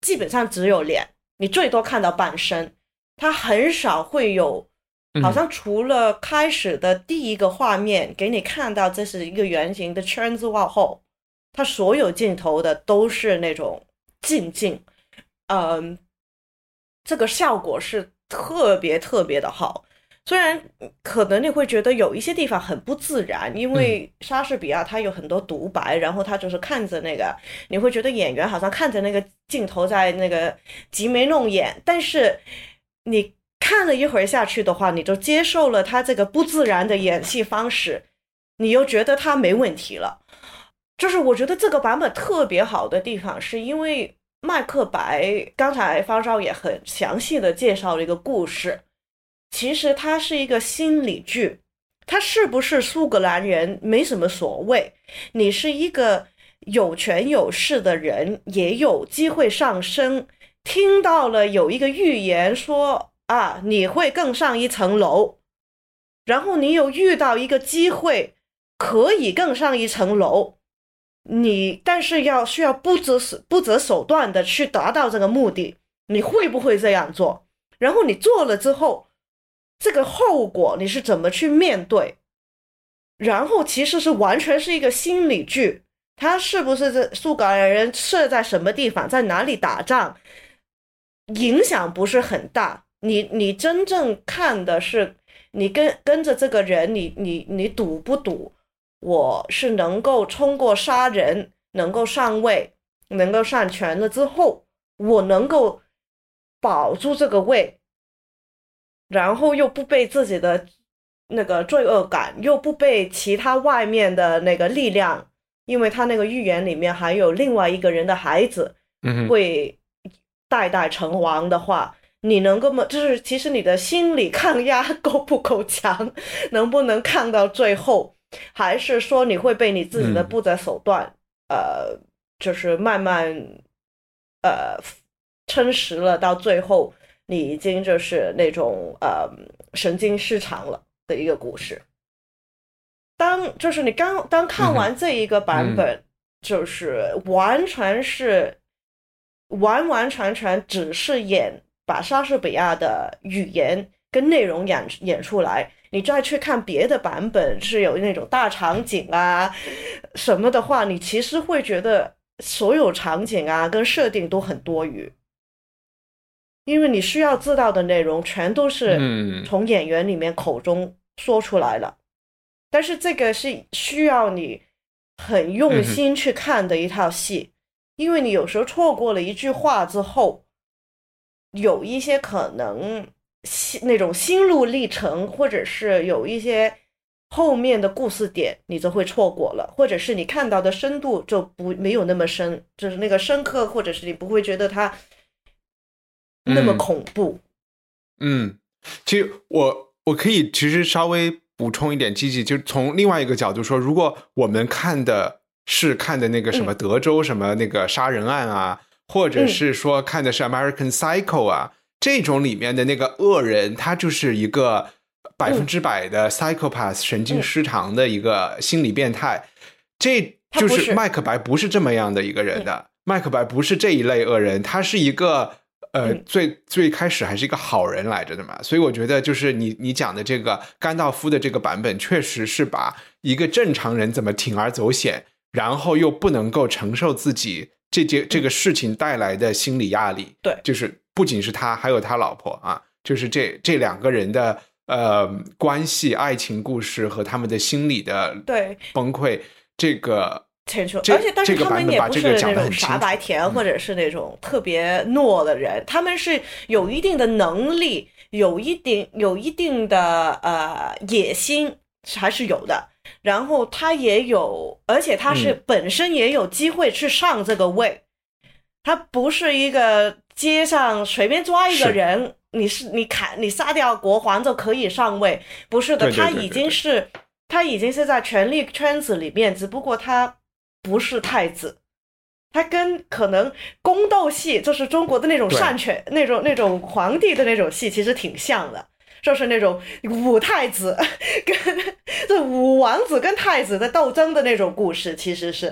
基本上只有脸，你最多看到半身，他很少会有，好像除了开始的第一个画面给你看到这是一个圆形的圈子往后，他所有镜头的都是那种近镜，嗯，这个效果是特别特别的好。虽然可能你会觉得有一些地方很不自然，因为莎士比亚他有很多独白，然后他就是看着那个，你会觉得演员好像看着那个镜头在那个挤眉弄眼，但是你看了一会儿下去的话，你就接受了他这个不自然的演戏方式，你又觉得他没问题了。就是我觉得这个版本特别好的地方，是因为麦克白刚才方少也很详细的介绍了一个故事，其实它是一个心理剧，他是不是苏格兰人没什么所谓，你是一个有权有势的人，也有机会上升，听到了有一个预言说啊你会更上一层楼，然后你有遇到一个机会可以更上一层楼，你但是要需要不择不择手段的去达到这个目的，你会不会这样做？然后你做了之后，这个后果你是怎么去面对？然后其实是完全是一个心理剧，他是不是这苏格兰人设在什么地方，在哪里打仗，影响不是很大。你你真正看的是你跟跟着这个人，你你你赌不赌？我是能够通过杀人，能够上位，能够上权了之后，我能够保住这个位，然后又不被自己的那个罪恶感，又不被其他外面的那个力量，因为他那个预言里面还有另外一个人的孩子会代代成王的话，你能够就是其实你的心理抗压够不够强，能不能抗到最后，还是说你会被你自己的不择手段、嗯、呃就是慢慢呃撑实了，到最后你已经就是那种呃神经失常了的一个故事。当就是你刚当看完这一个版本、嗯、就是完全是完完全全只是演把莎士比亚的语言跟内容演演出来，你再去看别的版本是有那种大场景啊什么的话，你其实会觉得所有场景啊跟设定都很多余，因为你需要知道的内容全都是从演员里面口中说出来了、嗯、但是这个是需要你很用心去看的一套戏、嗯、因为你有时候错过了一句话之后，有一些可能那种心路历程，或者是有一些后面的故事点你就会错过了，或者是你看到的深度就不没有那么深，就是那个深刻，或者是你不会觉得它那么恐怖。 嗯，嗯其实我我可以其实稍微补充一点积极，就从另外一个角度说，如果我们看的是看的那个什么德州什么那个杀人案啊、嗯、或者是说看的是 American Psycho 啊、嗯、这种里面的那个恶人，他就是一个百分之百的 psychopath、嗯、神经失常的一个心理变态、嗯、这就是麦克白不是这么样的一个人的、嗯、麦克白不是这一类恶人，他是一个呃， 嗯、 最最开始还是一个好人来着的嘛，所以我觉得就是你你讲的这个甘道夫的这个版本，确实是把一个正常人怎么铤而走险，然后又不能够承受自己这这这个事情带来的心理压力， 对， 就是不仅是他，还有他老婆啊，就是这这两个人的呃关系、爱情故事和他们的心理的对崩溃，这个。 而且但是他们也不是那种傻白甜或者是那种特别懦的人、嗯、他们是有一定的能力，有一定有一定的呃野心还是有的，然后他也有，而且他是本身也有机会去上这个位、嗯、他不是一个街上随便抓一个人你是你砍你杀掉国王就可以上位，不是的，他已经是他已经是在权力圈子里面，只不过他不是太子，他跟可能宫斗戏，就是中国的那种擅权那种那种皇帝的那种戏其实挺像的，就是那种武太子跟这武王子跟太子的斗争的那种故事，其实是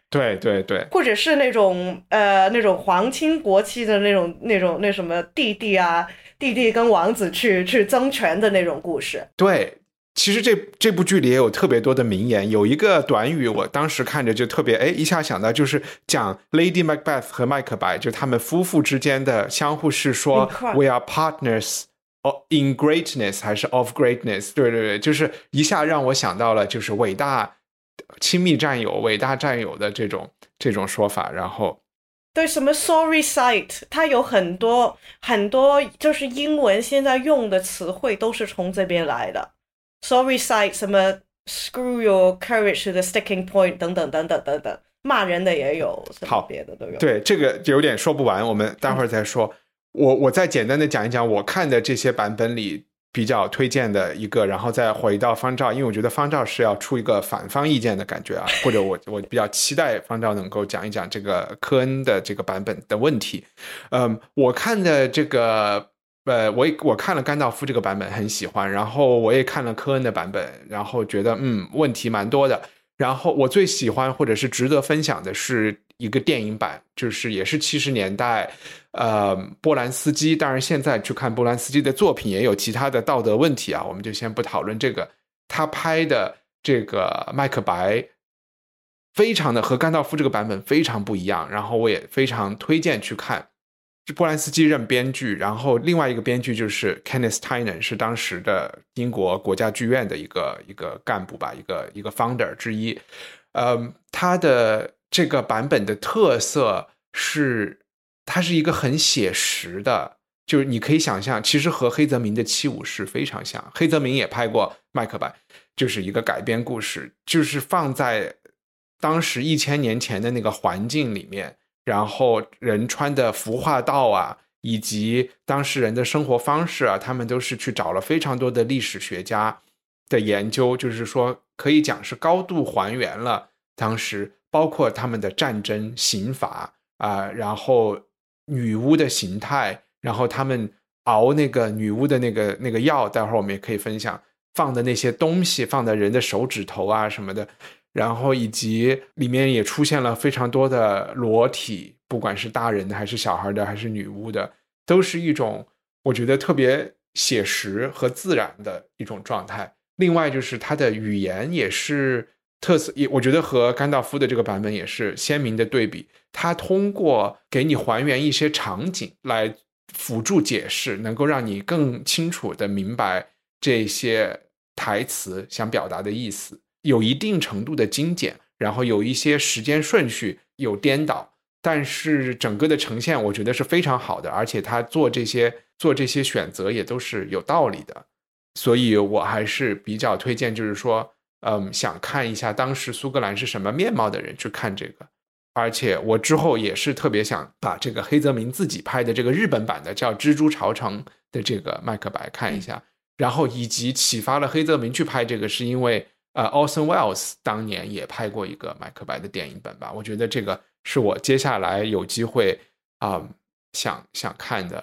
对对对， 或者是那种呃那种皇亲国戚的那种那种那什么弟弟啊，弟弟跟王子去去争权的那种故事。 对。其实这这部剧里也有特别多的名言，有一个短语我当时看着就特别哎一下想到，就是讲 Lady Macbeth 和麦克白，就他们夫妇之间的相互是说 We are partners in greatness 还是 of greatness， 对对对，就是一下让我想到了就是伟大亲密战友伟大战友的这种这种说法。然后对，什么 sorry sight， 它有很多很多就是英文现在用的词汇都是从这边来的。Sorry sight， 什么 screw your courage to the sticking point 等等等等等等，骂人的也有，什么别的都有。 对，这个有点说不完，我们待会儿再说。嗯、我我再简单的讲一讲我看的这些版本里比较推荐的一个，然后再回到方照，因为我觉得方照是要出一个反方意见的感觉啊，或者我我比较期待方照能够讲一讲这个科恩的这个版本的问题。嗯，我看的这个。呃，我我看了甘道夫这个版本很喜欢，然后我也看了科恩的版本，然后觉得嗯问题蛮多的。然后我最喜欢或者是值得分享的是一个电影版，就是也是七十年代，呃，波兰斯基。当然现在去看波兰斯基的作品也有其他的道德问题啊，我们就先不讨论这个。他拍的这个麦克白，非常的和甘道夫这个版本非常不一样，然后我也非常推荐去看。波兰斯基任编剧，然后另外一个编剧就是 Kenneth Tynan， 是当时的英国国家剧院的一个一个干部吧，一个一个 founder 之一。呃，他的这个版本的特色是，它是一个很写实的，就是你可以想象，其实和黑泽明的《七武士》非常像。黑泽明也拍过麦克白，就是一个改编故事，就是放在当时一千年前的那个环境里面。然后人穿的服化道啊，以及当事人的生活方式啊，他们都是去找了非常多的历史学家的研究，就是说可以讲是高度还原了当时包括他们的战争刑罚啊、呃，然后女巫的形态，然后他们熬那个女巫的那个那个药，待会儿我们也可以分享放的那些东西，放在人的手指头啊什么的。然后以及里面也出现了非常多的裸体，不管是大人的还是小孩的还是女巫的，都是一种我觉得特别写实和自然的一种状态。另外就是它的语言也是特色，也我觉得和甘道夫的这个版本也是鲜明的对比。它通过给你还原一些场景来辅助解释，能够让你更清楚地明白这些台词想表达的意思。有一定程度的精简，然后有一些时间顺序有颠倒，但是整个的呈现我觉得是非常好的，而且他做这些做这些选择也都是有道理的，所以我还是比较推荐，就是说，嗯，想看一下当时苏格兰是什么面貌的人去看这个。而且我之后也是特别想把这个黑泽明自己拍的这个日本版的叫《蜘蛛朝城》的这个麦克白看一下，然后以及启发了黑泽明去拍这个是因为呃 Orson Welles 当年也拍过一个麦克白的电影本吧，我觉得这个是我接下来有机会啊、呃、想想看的。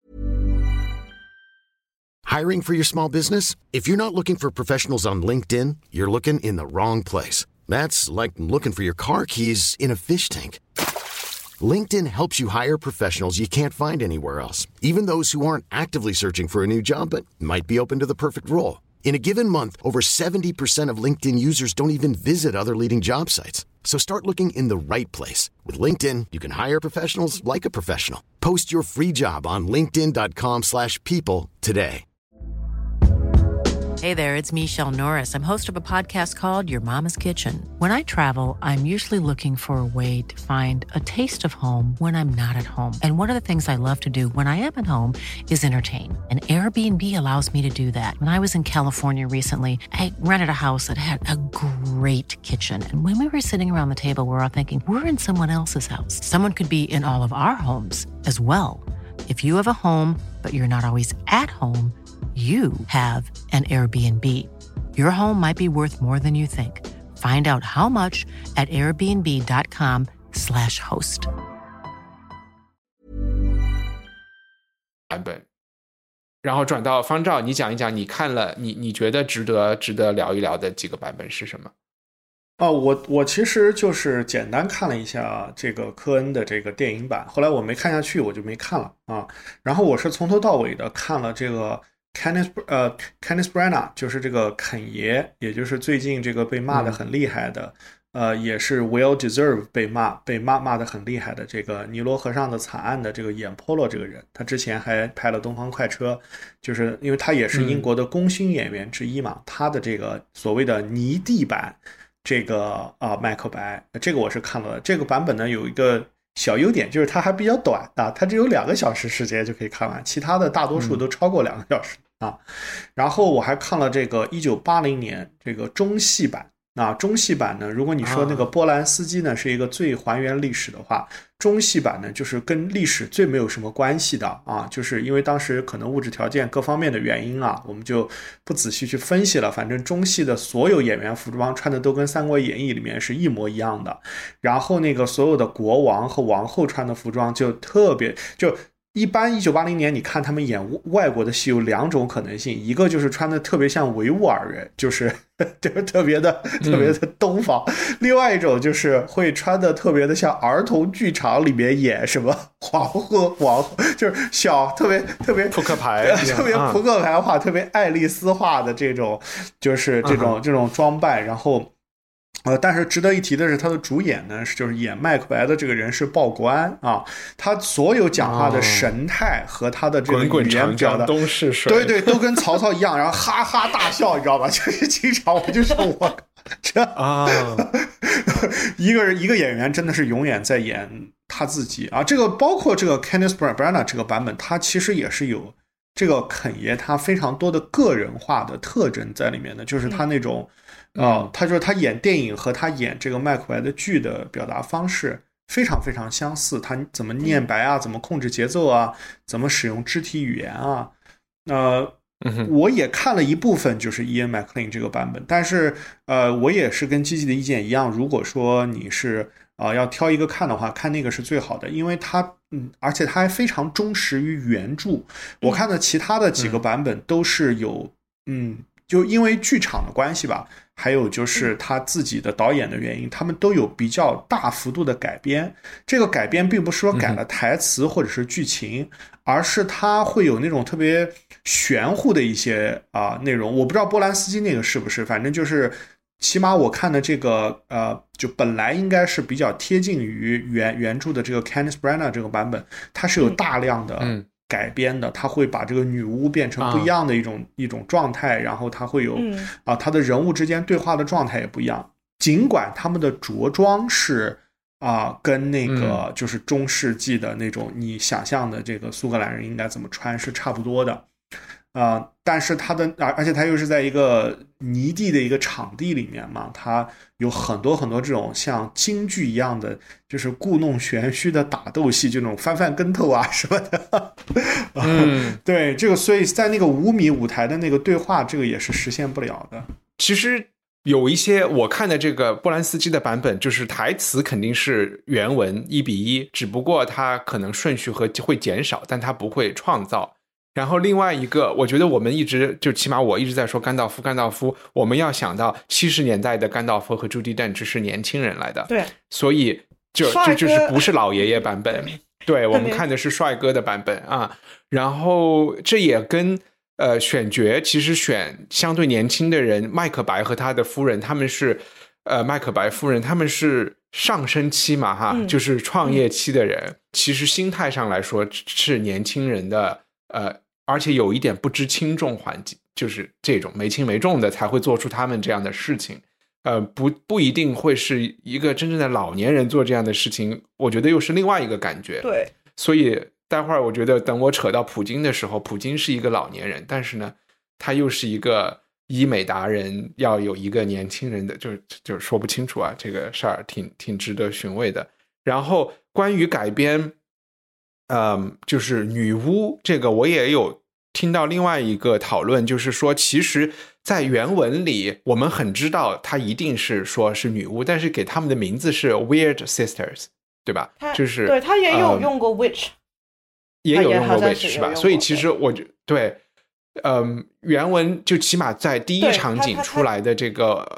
Hiring for your small business? If you're not looking for professionals on LinkedIn, you're looking in the wrong place. That's like looking for your car keys in a fish tank. LinkedIn helps you hire professionals you can't find anywhere else, even those who aren't actively searching for a new job but might be open to the perfect role. In a given month, over seventy percent of LinkedIn users don't even visit other leading job sites. So start looking in the right place. With LinkedIn, you can hire professionals like a professional. Post your free job on linkedin.com slash people today. Hey there, it's Michelle Norris. I'm host of a podcast called Your Mama's Kitchen. When I travel, I'm usually looking for a way to find a taste of home when I'm not at home. And one of the things I love to do when I am at home is entertain. And Airbnb allows me to do that. When I was in California recently, I rented a house that had a great kitchen. And when we were sitting around the table, we were all thinking, we're in someone else's house. Someone could be in all of our homes as well. If you have a home, but you're not always at home, you have an Airbnb. Your home might be worth more than you think. Find out how much at airbnb.com slash host. 版本，然后转到方照，你讲一讲你看了，你你觉得值得值得聊一聊的几个版本是什么？ 哦，我我其实就是简单看了一下这个科恩的这个电影版，后来我没看下去，我就没看了啊。然后我是从头到尾的看了这个 Kenneth 呃 Kenneth Branagh， 就是这个肯爷，也就是最近这个被骂的很厉害的，嗯、呃，也是 well deserved 被骂被骂骂的很厉害的这个尼罗河上的惨案的这个演 Polo 这个人，他之前还拍了《东方快车》，就是因为他也是英国的功勋演员之一嘛，嗯、他的这个所谓的泥地版。这个啊，麦克白，这个我是看了。这个版本呢有一个小优点，就是它还比较短啊，它只有两个小时时间就可以看完，其他的大多数都超过两个小时、嗯、啊。然后我还看了这个一九八零年这个中戏版啊，中戏版呢，如果你说那个波兰斯基呢是一个最还原历史的话，中戏版呢就是跟历史最没有什么关系的啊，就是因为当时可能物质条件各方面的原因啊，我们就不仔细去分析了。反正中戏的所有演员服装穿的都跟《三国演义》里面是一模一样的，然后那个所有的国王和王后穿的服装就特别就。一般一九八零年你看他们演外国的戏有两种可能性，一个就是穿的特别像维吾尔人，就是就是特别的特别的东方、嗯、另外一种就是会穿的特别的像儿童剧场里面演什么皇后王后，就是小特别特别扑克牌特别扑克牌化、嗯、特别爱丽丝化的这种就是这种、嗯、这种装扮。然后呃，但是值得一提的是，他的主演呢，就是演麦克白的这个人是鲍国安啊，他所有讲话的神态和他的这个语言表达， 东逝水， 对对，都跟曹操一样，然后哈哈大笑，你知道吧？就是经常我就是我这啊， 一个人一个演员真的是永远在演他自己啊。这个包括这个 Kenneth Branagh 这个版本，他其实也是有这个肯爷他非常多的个人化的特征在里面的，就是他那种。啊、呃，他说他演电影和他演这个麦克白的剧的表达方式非常非常相似，他怎么念白啊，怎么控制节奏啊，怎么使用肢体语言啊。呃，我也看了一部分，就是 Ian McKellen 这个版本，但是呃，我也是跟积极的意见一样，如果说你是啊、呃、要挑一个看的话，看那个是最好的，因为它嗯，而且它还非常忠实于原著。我看的其他的几个版本都是有嗯。就因为剧场的关系吧，还有就是他自己的导演的原因，他们都有比较大幅度的改编。这个改编并不是说改了台词或者是剧情，而是他会有那种特别玄乎的一些啊、呃、内容。我不知道波兰斯基那个是不是，反正就是起码我看的这个呃，就本来应该是比较贴近于原原著的这个 Kenneth Branagh 这个版本，它是有大量的。嗯改编的，他会把这个女巫变成不一样的一种、啊、一种状态，然后他会有、嗯、啊，他的人物之间对话的状态也不一样。尽管他们的着装是啊，跟那个就是中世纪的那种你想象的这个苏格兰人应该怎么穿是差不多的。啊、呃，但是它的而而且它又是在一个泥地的一个场地里面嘛，它有很多很多这种像京剧一样的，就是故弄玄虚的打斗戏，这种翻翻跟头啊什么的。嗯，对，这个所以在那个五米舞台的那个对话，这个也是实现不了的。 其实有一些我看的这个波兰斯基的版本，就是台词肯定是原文一比一，只不过它可能顺序和会减少，但它不会创造。然后另外一个，我觉得我们一直就起码我一直在说甘道夫甘道夫，我们要想到七十年代的甘道夫和朱迪邓只是年轻人来的， 对， 所以就这就是不是老爷爷版本，对，我们看的是帅哥的版本啊。然后这也跟呃选角其实选相对年轻的人，麦克白和他的夫人，他们是呃麦克白夫人，他们是上升期嘛哈、嗯，就是创业期的人、嗯，其实心态上来说是年轻人的。呃，而且有一点不知轻重缓急，就是这种没轻没重的才会做出他们这样的事情。呃，不不一定会是一个真正的老年人做这样的事情，我觉得又是另外一个感觉。 对， 所以待会儿我觉得等我扯到普京的时候，普京是一个老年人，但是呢，他又是一个医美达人，要有一个年轻人的，就就说不清楚啊，这个事儿挺挺值得询味的。然后关于改编。嗯，就是女巫这个我也有听到另外一个讨论，就是说其实在原文里我们很知道她一定是说是女巫，但是给他们的名字是 Weird Sisters， 对吧？就是对，她也有用过 Witch、嗯、 也有用过 Witch 是吧？所以其实我对嗯，原文就起码在第一场景出来的这个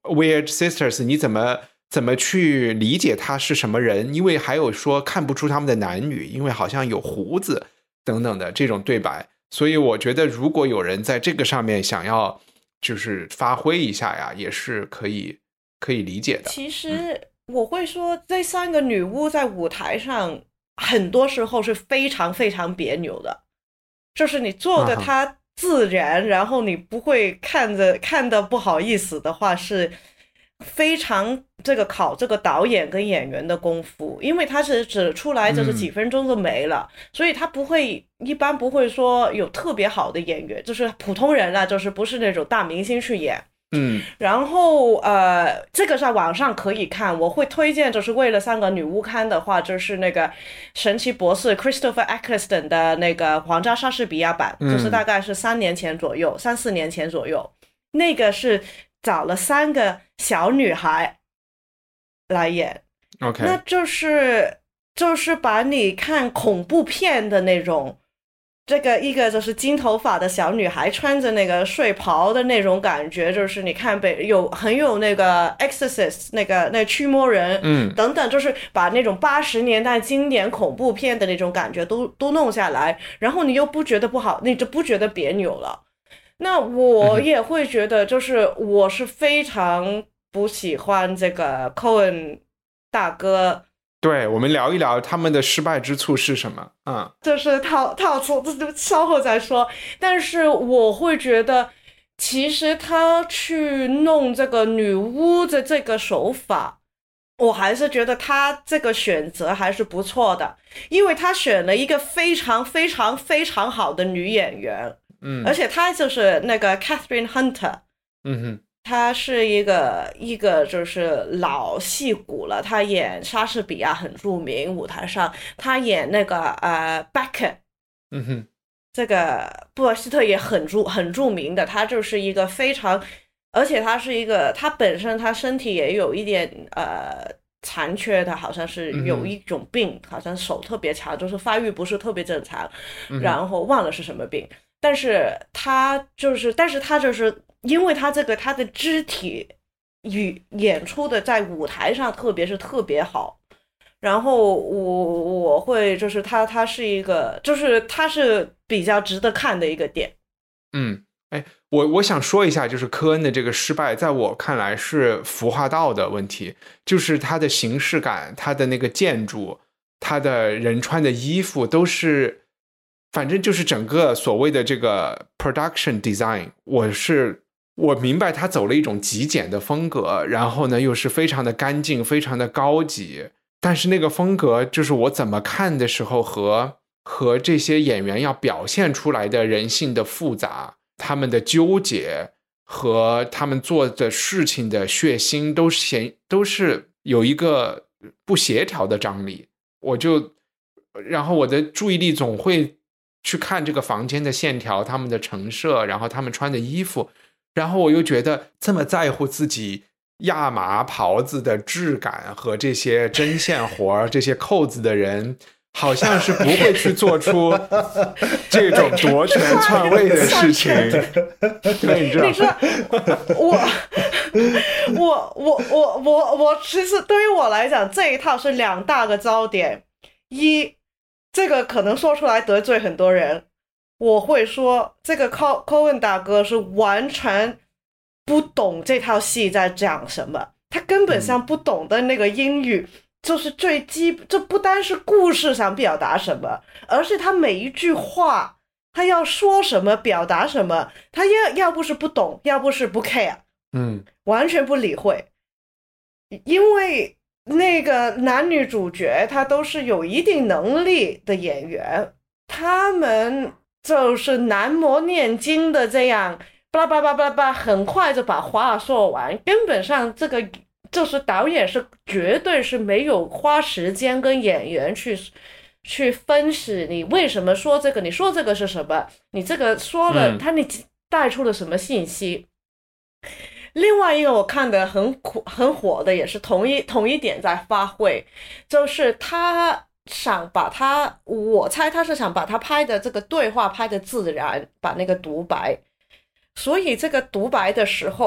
Weird Sisters 你怎么怎么去理解他是什么人，因为还有说看不出他们的男女，因为好像有胡子等等的这种对白，所以我觉得如果有人在这个上面想要就是发挥一下呀，也是可以可以理解的。 其实我会说这三个女巫在舞台上很多时候是非常非常别扭的，就是你做的它自然、啊、然后你不会看着看得不好意思的话，是非常这个考这个导演跟演员的功夫，因为他是只出来就是几分钟就没了、嗯、所以他不会一般不会说有特别好的演员，就是普通人啦，就是不是那种大明星去演。 嗯， 然后呃，这个在网上可以看，我会推荐，就是为了三个女巫看的话，就是那个神奇博士 Christopher Eccleston 的那个皇家莎士比亚版、嗯、就是大概是三年前左右三四年前左右，那个是找了三个小女孩来演 OK， 那就是就是把你看恐怖片的那种，这个一个就是金头发的小女孩穿着那个睡袍的那种感觉，就是你看北有很有那个 Exorcist 那个那个驱魔人嗯等等，就是把那种八十年代经典恐怖片的那种感觉都都弄下来，然后你又不觉得不好，你就不觉得别扭了。那我也会觉得就是我是非常不喜欢这个 Cohen 大哥， 对，我们聊一聊他们的失败之处是什么。嗯， 就是套套错，这稍后再说。但是我会觉得，其实他去弄这个女巫的这个手法，我还是觉得他这个选择还是不错的，因为他选了一个非常非常非常好的女演员， 嗯， 而且她就是那个 Catherine Hunter， 嗯哼。 他是一个一个就是老戏骨了，他演莎士比亚很著名，舞台上他演那个呃 Beckett， 嗯哼， 这个布尔希特也很著很著名的，他就是一个非常，而且他是一个他本身他身体也有一点呃残缺的，好像是有一种病，嗯、好像手特别长，就是发育不是特别正常， 嗯、 然后忘了是什么病，但是他就是但是他就是因为他这个他的肢体与演出的在舞台上特别是特别好，然后我我会就是他他是一个就是他是比较值得看的一个点。 嗯，哎，我我想说一下，就是科恩的这个失败，在我看来是服化道的问题，就是他的形式感，他的那个建筑，他的人穿的衣服都是。反正就是整个所谓的这个 production design， 我是我明白他走了一种极简的风格，然后呢又是非常的干净非常的高级，但是那个风格就是我怎么看的时候和和这些演员要表现出来的人性的复杂，他们的纠结和他们做的事情的血腥都是都是有一个不协调的张力，我就然后我的注意力总会去看这个房间的线条，他们的陈设，然后他们穿的衣服，然后我又觉得这么在乎自己亚麻袍子的质感和这些针线活这些扣子的人，好像是不会去做出这种夺权篡位的事情。对，你知道你说我我我我我我其实对于我来讲，这一套是两大个焦点，一这个可能说出来得罪很多人，我会说这个 Cohen 大哥是完全不懂这套戏在讲什么，他根本上不懂的那个英语，就是最基这不单是故事想表达什么，而是他每一句话他要说什么表达什么，他要要不是不懂，要不是不 care， 嗯， 完全不理会。因为那个男女主角他都是有一定能力的演员，他们就是男模念经的这样巴拉巴拉巴拉巴拉，很快就把话说完，根本上这个就是导演是绝对是没有花时间跟演员去去分析你为什么说这个，你说这个是什么，你这个说了他你带出了什么信息。另外一个我看的很火很火的也是同一同一点在发挥，就是他想把他我猜他是想把他拍的这个对话拍的自然，把那个独白，所以这个独白的时候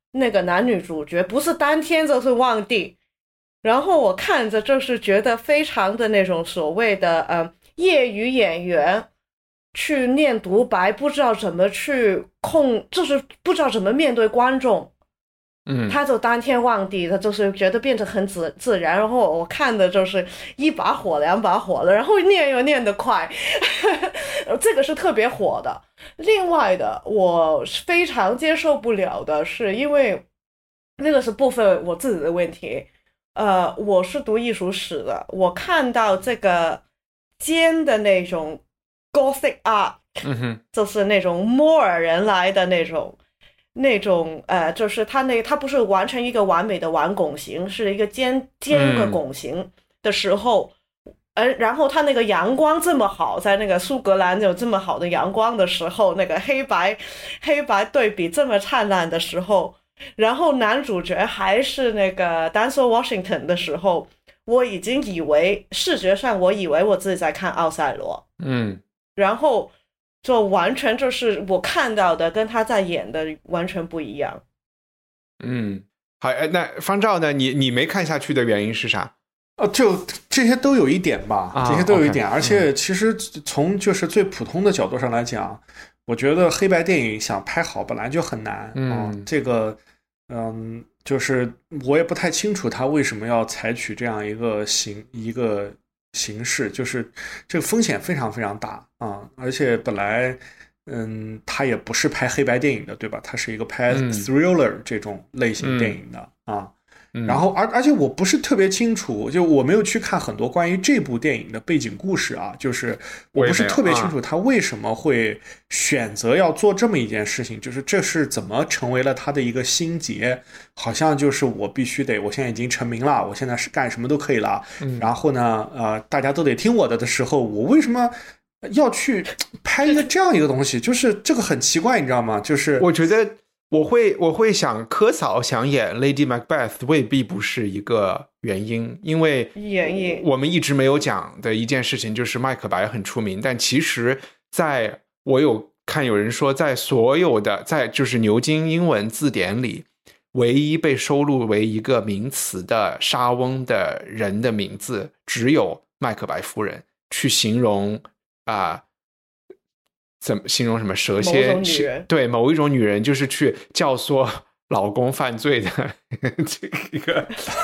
那个男女主角不是当天就是忘记，然后我看着就是觉得非常的那种所谓的呃业余演员去念独白，不知道怎么去控，就是不知道怎么面对观众。 嗯， 他就当天忘记，他就是觉得变成很自自然，然后我看的就是一把火两把火了，然后念又念得快这个是特别火的。另外的我非常接受不了的是，因为那个是部分我自己的问题，呃，我是读艺术史的，我看到这个尖的那种 Gothic art， 嗯哼， 就是那种摩尔人来的那种那种呃，就是它那它不是完成一个完美的完拱形，是一个尖尖个拱形的时候，呃、嗯，然后它那个阳光这么好，在那个苏格兰有这么好的阳光的时候，那个黑白黑白对比这么灿烂的时候，然后男主角还是那个 Denzel Washington 的时候，我已经以为视觉上我以为我自己在看奥赛罗， 嗯， 然后就完全就是我看到的跟他在演的完全不一样。 嗯，好，那方照呢？你你没看下去的原因是啥？ 呃，就这些都有一点吧， 啊、 这些都有一点， okay, 而且其实从就是最普通的角度上来讲，嗯、我觉得黑白电影想拍好本来就很难， 嗯， 呃、这个，嗯，就是我也不太清楚他为什么要采取这样一个形一个形式，就是这个风险非常非常大啊，而且本来。嗯，他也不是拍黑白电影的，对吧？他是一个拍 thriller 这种类型电影的、嗯、啊。然后，而而且我不是特别清楚，就我没有去看很多关于这部电影的背景故事啊，就是我不是特别清楚他为什么会选择要做这么一件事情，就是这是怎么成为了他的一个心结，好像就是我必须得，我现在已经成名了，我现在是干什么都可以了，嗯、然后呢，呃，大家都得听我的的时候，我为什么要去拍一个这样一个东西？就是这个很奇怪，你知道吗？就是我觉得。我会我会想柯嫂想演 Lady Macbeth 未必不是一个原因，因为我们一直没有讲的一件事情就是麦克白很出名，但其实在我有看有人说在所有的在就是牛津英文字典里唯一被收录为一个名词的莎翁的人的名字只有麦克白夫人，去形容啊、呃怎么形容什么蛇蝎？ 某种女人， 对，某一种女人就是去教唆老公犯罪的这个，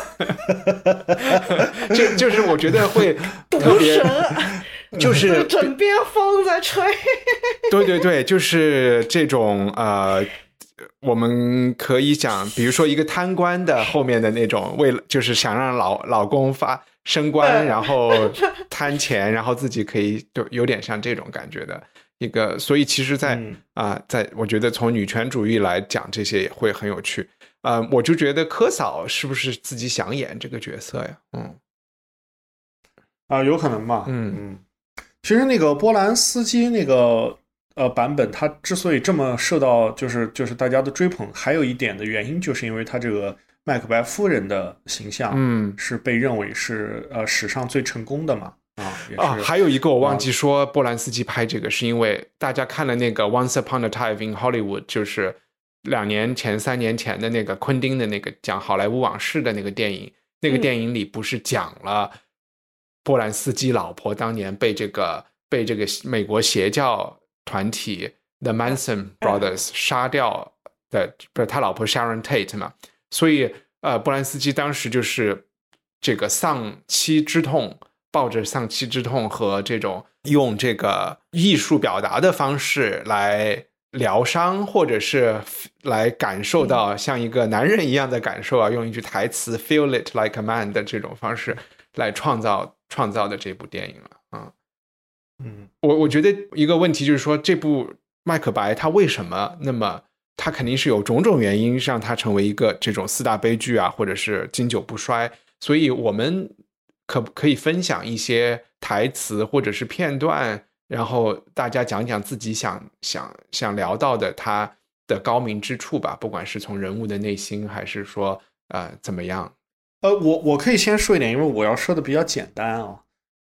就就是我觉得会特别，就是枕边风在吹。 对对对，就是这种呃，我们可以讲，比如说一个贪官的后面的那种，为了就是想让老老公发升官，然后贪钱，然后自己可以就有点像这种感觉的。一个，所以其实在，在、嗯、啊、呃，在我觉得从女权主义来讲，这些也会很有趣。呃，我就觉得柯嫂是不是自己想演这个角色呀？嗯， 啊、呃，有可能吧。 嗯嗯，其实那个波兰斯基那个呃版本，他之所以这么受到就是就是大家的追捧，还有一点的原因，就是因为他这个麦克白夫人的形象， 嗯， 是被认为是呃史上最成功的嘛。啊, 也是啊，还有一个我忘记说，波兰斯基拍这个是因为大家看了那个 Once Upon a Time in Hollywood， 就是两年前、三年前的那个昆汀的那个讲好莱坞往事的那个电影，那个电影里不是讲了波兰斯基老婆当年被这个被这个美国邪教团体 The Manson Brothers 杀掉的，不是他老婆 Sharon Tate 嘛？所以呃，波兰斯基当时就是这个丧妻之痛。抱着丧妻之痛和这种用这个艺术表达的方式来疗伤，或者是来感受到像一个男人一样的感受啊，用一句台词 "Feel it like a man" 的这种方式来创造创造的这部电影了啊。 嗯， 我我觉得一个问题就是说，这部麦克白它为什么那么，它肯定是有种种原因让它成为一个这种四大悲剧啊，或者是经久不衰，所以我们。可不可以分享一些台词或者是片段，然后大家讲讲自己想想想聊到的他的高明之处吧，不管是从人物的内心还是说呃怎么样。 呃，我我可以先说一点，因为我要说的比较简单啊。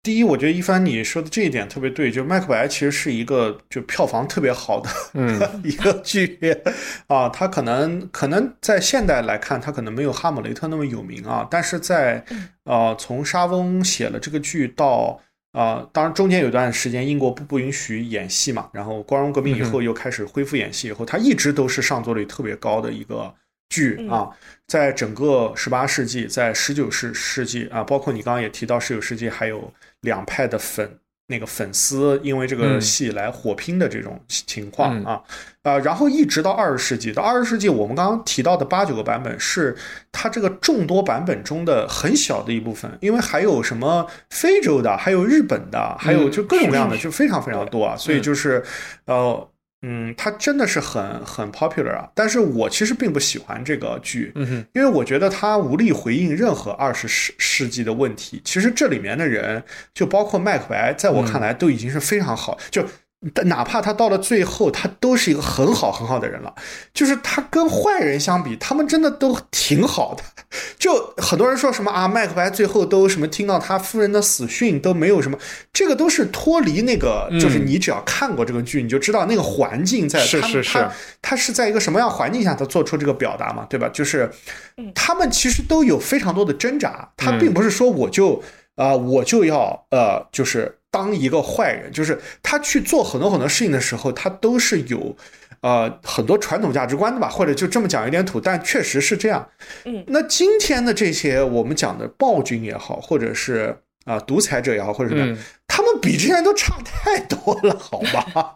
第一，我觉得一帆你说的这一点特别对，就麦克白其实是一个就票房特别好的、嗯、一个剧啊，它可能可能在现代来看，它可能没有哈姆雷特那么有名啊，但是在呃从莎翁写了这个剧到啊、呃，当然中间有段时间英国不不允许演戏嘛，然后光荣革命以后又开始恢复演戏以后，它一直都是上座率特别高的一个剧啊，在整个十八世纪，在十九世世纪啊，包括你刚刚也提到十九世纪还有两派的粉那个粉丝因为这个戏来火拼的这种情况、嗯、啊，呃，然后一直到二十世纪，到二十世纪我们刚刚提到的八九个版本是它这个众多版本中的很小的一部分，因为还有什么非洲的，还有日本的，还有就各种各样的，就非常非常多啊，所以就是呃。嗯，它真的是很很 popular 啊，但是我其实并不喜欢这个剧，嗯、因为我觉得它无力回应任何二十世世纪的问题。其实这里面的人，就包括麦克白，在我看来都已经是非常好，嗯、就哪怕他到了最后，他都是一个很好很好的人了。就是他跟坏人相比，他们真的都挺好的。就很多人说什么啊，麦克白最后都什么听到他夫人的死讯都没有什么，这个都是脱离那个，嗯、就是你只要看过这个剧，你就知道那个环境在， 是是是， 他他是在一个什么样环境下他做出这个表达嘛，对吧？就是他们其实都有非常多的挣扎，他并不是说我就啊、呃、我就要呃就是当一个坏人，就是他去做很多很多事情的时候，他都是有呃很多传统价值观的吧，或者就这么讲有点土，但确实是这样。嗯，那今天的这些我们讲的暴君也好，或者是啊、呃、独裁者也好，或者什么、嗯，他们比之前都差太多了，好吧？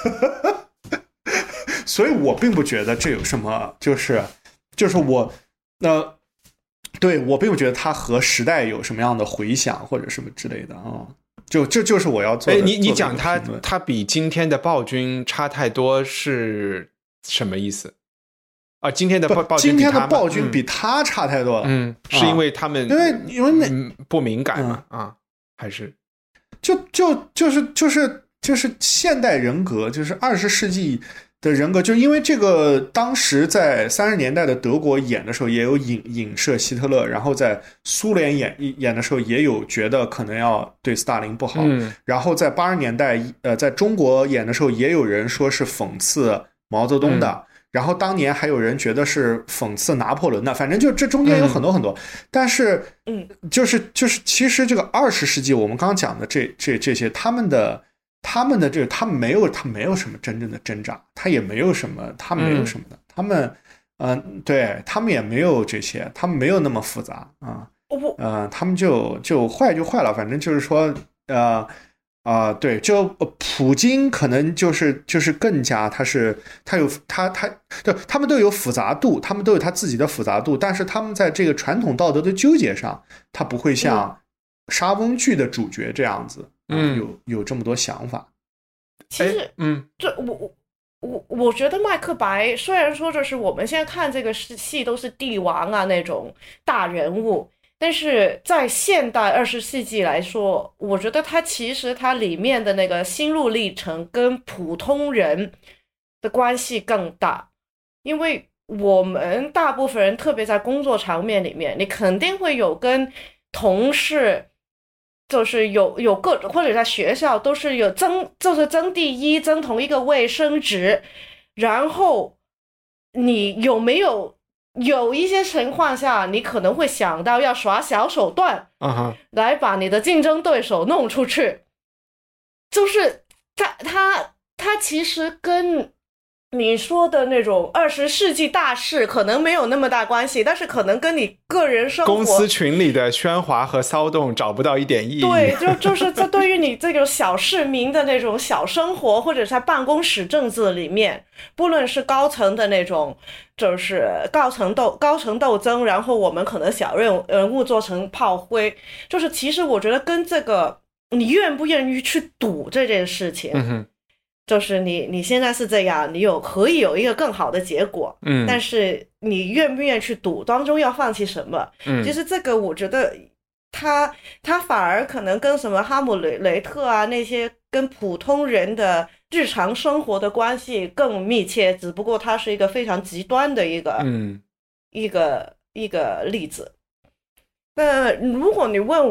所以我并不觉得这有什么，就是就是我呃。对，我并不觉得它和时代有什么样的回响或者什么之类的啊，就这就是我要做的。 哎，你你讲它它比今天的暴君差太多是什么意思啊？今天的暴君今天的暴君比他差太多了， 嗯，是因为他们因为因为那、 嗯、不敏感嘛、嗯、啊，还是就就就是就是就是现代人格，就是二十世纪。的人格，就因为这个，当时在三十年代的德国演的时候也有影影射希特勒，然后在苏联演演的时候也有觉得可能要对斯大林不好，嗯、然后在八十年代呃在中国演的时候也有人说是讽刺毛泽东的，嗯、然后当年还有人觉得是讽刺拿破仑的，反正就这中间有很多很多，嗯、但是嗯就是就是其实这个二十世纪我们刚刚讲的这这这些他们的。他们的这个，他们没有，他没有什么真正的挣扎，他也没有什么，他没有什么的，嗯、他们，嗯、呃，对他们也没有这些，他们没有那么复杂啊，呃，他们就就坏就坏了，反正就是说，呃，啊、呃，对，就普京可能就是就是更加，他是他有他他，就他们都有复杂度，他们都有他自己的复杂度，但是他们在这个传统道德的纠结上，他不会像莎翁剧的主角这样子。嗯，有有这么多想法。 其实，嗯，这我我我觉得麦克白虽然说就是我们现在看这个戏都是帝王啊那种大人物，但是在现代二十世纪来说，我觉得它其实它里面的那个心路历程跟普通人的关系更大，因为我们大部分人，特别在工作场面里面，你肯定会有跟同事。就是有有各种，或者在学校都是有争，就是争第一，争同一个位升职，然后你有没有有一些情况下，你可能会想到要耍小手段，来把你的竞争对手弄出去，就是他他他其实跟你说的那种二十世纪大事可能没有那么大关系，但是可能跟你个人生活、 公司群里的喧哗和骚动找不到一点意义。 对，就就是这对于你这个小市民的那种小生活，或者在办公室政治里面，不论是高层的那种，就是高层斗高层斗争，然后我们可能小人人物做成炮灰，就是其实我觉得跟这个你愿不愿意去赌这件事情。嗯哼，就是你你现在是这样，你有可以有一个更好的结果，嗯，但是你愿不愿意去赌当中要放弃什么？嗯，其实这个我觉得他他反而可能跟什么哈姆雷特啊那些跟普通人的日常生活的关系更密切，只不过它是一个非常极端的一个嗯一个一个例子。那如果你问我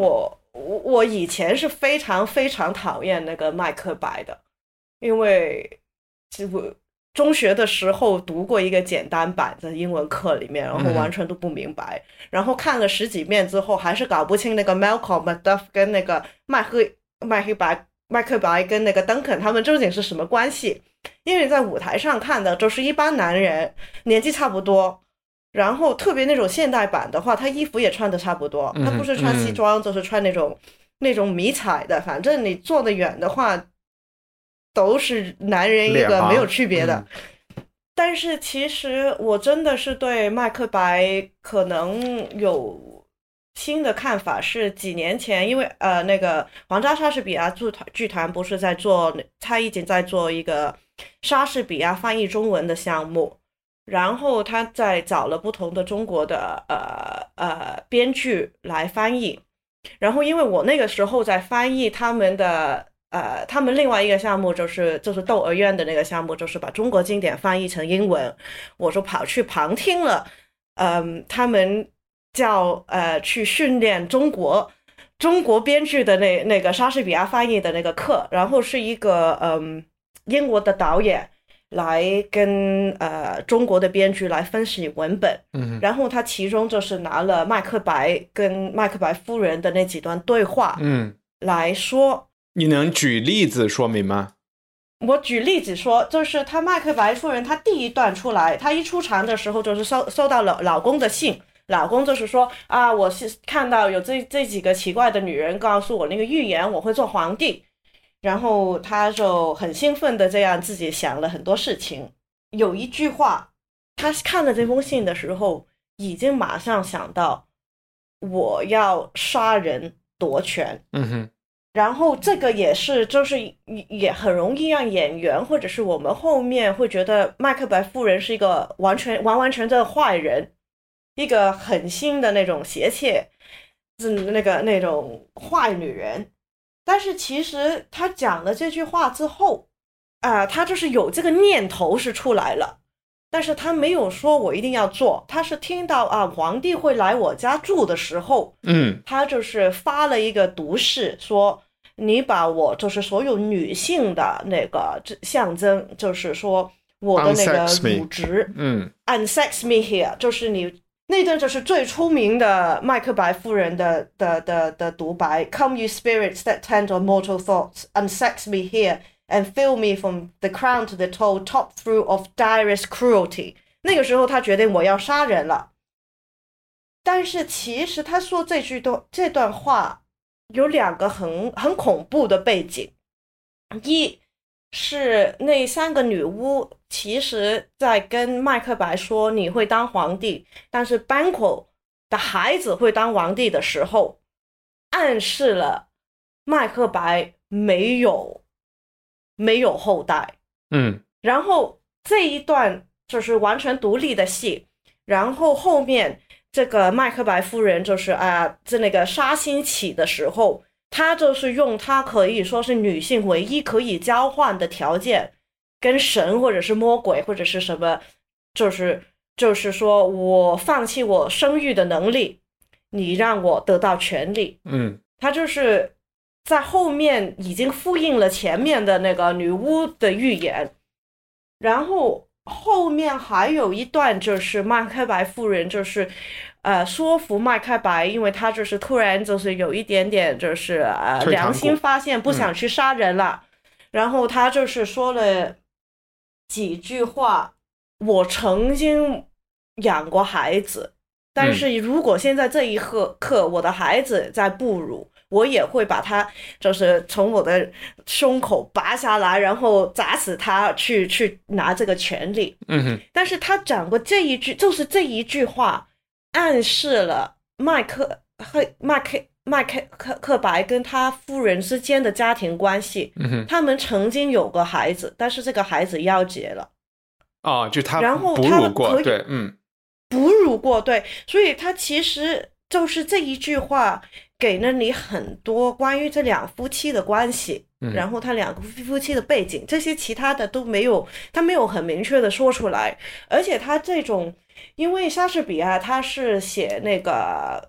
我我以前是非常非常讨厌那个麦克白的，因为我中学的时候读过一个简单版的英文课里面，然后完全都不明白，嗯、然后看了十几遍之后，还是搞不清那个 Malcolm Macduff 跟那个麦克麦克白麦克白跟那个 Duncan 他们究竟是什么关系？因为在舞台上看的就是一般男人，年纪差不多。然后特别那种现代版的话，他衣服也穿的差不多，他不是穿西装、嗯、就是穿那种那种迷彩的，反正你坐得远的话都是男人一个没有区别的、嗯、但是其实我真的是对麦克白可能有新的看法，是几年前因为呃那个皇家莎士比亚剧团不是在做，他已经在做一个莎士比亚翻译中文的项目，然后他在找了不同的中国的呃呃编剧来翻译，然后因为我那个时候在翻译他们的呃他们另外一个项目就是就是窦娥冤的那个项目，就是把中国经典翻译成英文，我就跑去旁听了，嗯、呃，他们叫呃去训练中国中国编剧的那那个莎士比亚翻译的那个课，然后是一个嗯、呃、英国的导演。来跟呃中国的编剧来分析文本，嗯，然后他其中就是拿了麦克白跟麦克白夫人的那几段对话，嗯，来说。 你能举例子说明吗？ 我举例子说，就是他麦克白夫人，他第一段出来，他一出场的时候就是收收到了老公的信，老公就是说啊，我是看到有这这几个奇怪的女人告诉我那个预言，我会做皇帝。然后他就很兴奋的这样自己想了很多事情，有一句话他看了这封信的时候已经马上想到我要杀人夺权，嗯哼，然后这个也是就是也很容易让演员或者是我们后面会觉得麦克白夫人是一个完全完完全全的坏人，一个狠心的那种邪妾，那个那种坏女人。但是其实他讲了这句话之后啊、呃，他就是有这个念头是出来了，但是他没有说我一定要做，他是听到啊皇帝会来我家住的时候，嗯，他就是发了一个毒誓，说你把我就是所有女性的那个象征，就是说我的那个乳汁，嗯 ，unsex me here， 就是你。那段就是最出名的麦克白夫人的的的的独白 Come you spirits that tend on mortal thoughts, unsex me here and fill me from the crown to the toe, top through of direst cruelty。 那个时候他决定我要杀人了，但是其实他说这句都这段话有两个很很恐怖的背景，一是那三个女巫其实在跟麦克白说你会当皇帝，但是 Banquo 的孩子会当皇帝的时候，暗示了麦克白没有没有后代。嗯，然后这一段就是完全独立的戏，然后后面这个麦克白夫人就是啊，在那个杀心起的时候，他就是用他可以说是女性唯一可以交换的条件，跟神或者是魔鬼或者是什么，就是就是说我放弃我生育的能力，你让我得到权利。嗯，他就是在后面已经复印了前面的那个女巫的预言，然后后面还有一段就是麦克白夫人就是呃，说服麦克白，因为他就是突然就是有一点点就是呃良心发现，不想去杀人了、嗯、然后他就是说了几句话，我曾经养过孩子，但是如果现在这一刻刻我的孩子在哺乳，我也会把他就是从我的胸口拔下来，然后砸死他，去去拿这个权利。嗯哼，但是他讲过这一句，就是这一句话暗示了麦克麦克麦克克克白跟他夫人之间的家庭关系、嗯、他们曾经有个孩子，但是这个孩子夭折了。 哦，就他哺乳过，对，嗯， 哺乳过，对，所以他其实就是这一句话给了你很多关于这两夫妻的关系、嗯、然后他两个夫妻的背景，这些其他的都没有，他没有很明确的说出来。而且他这种，因为莎士比亚他是写那个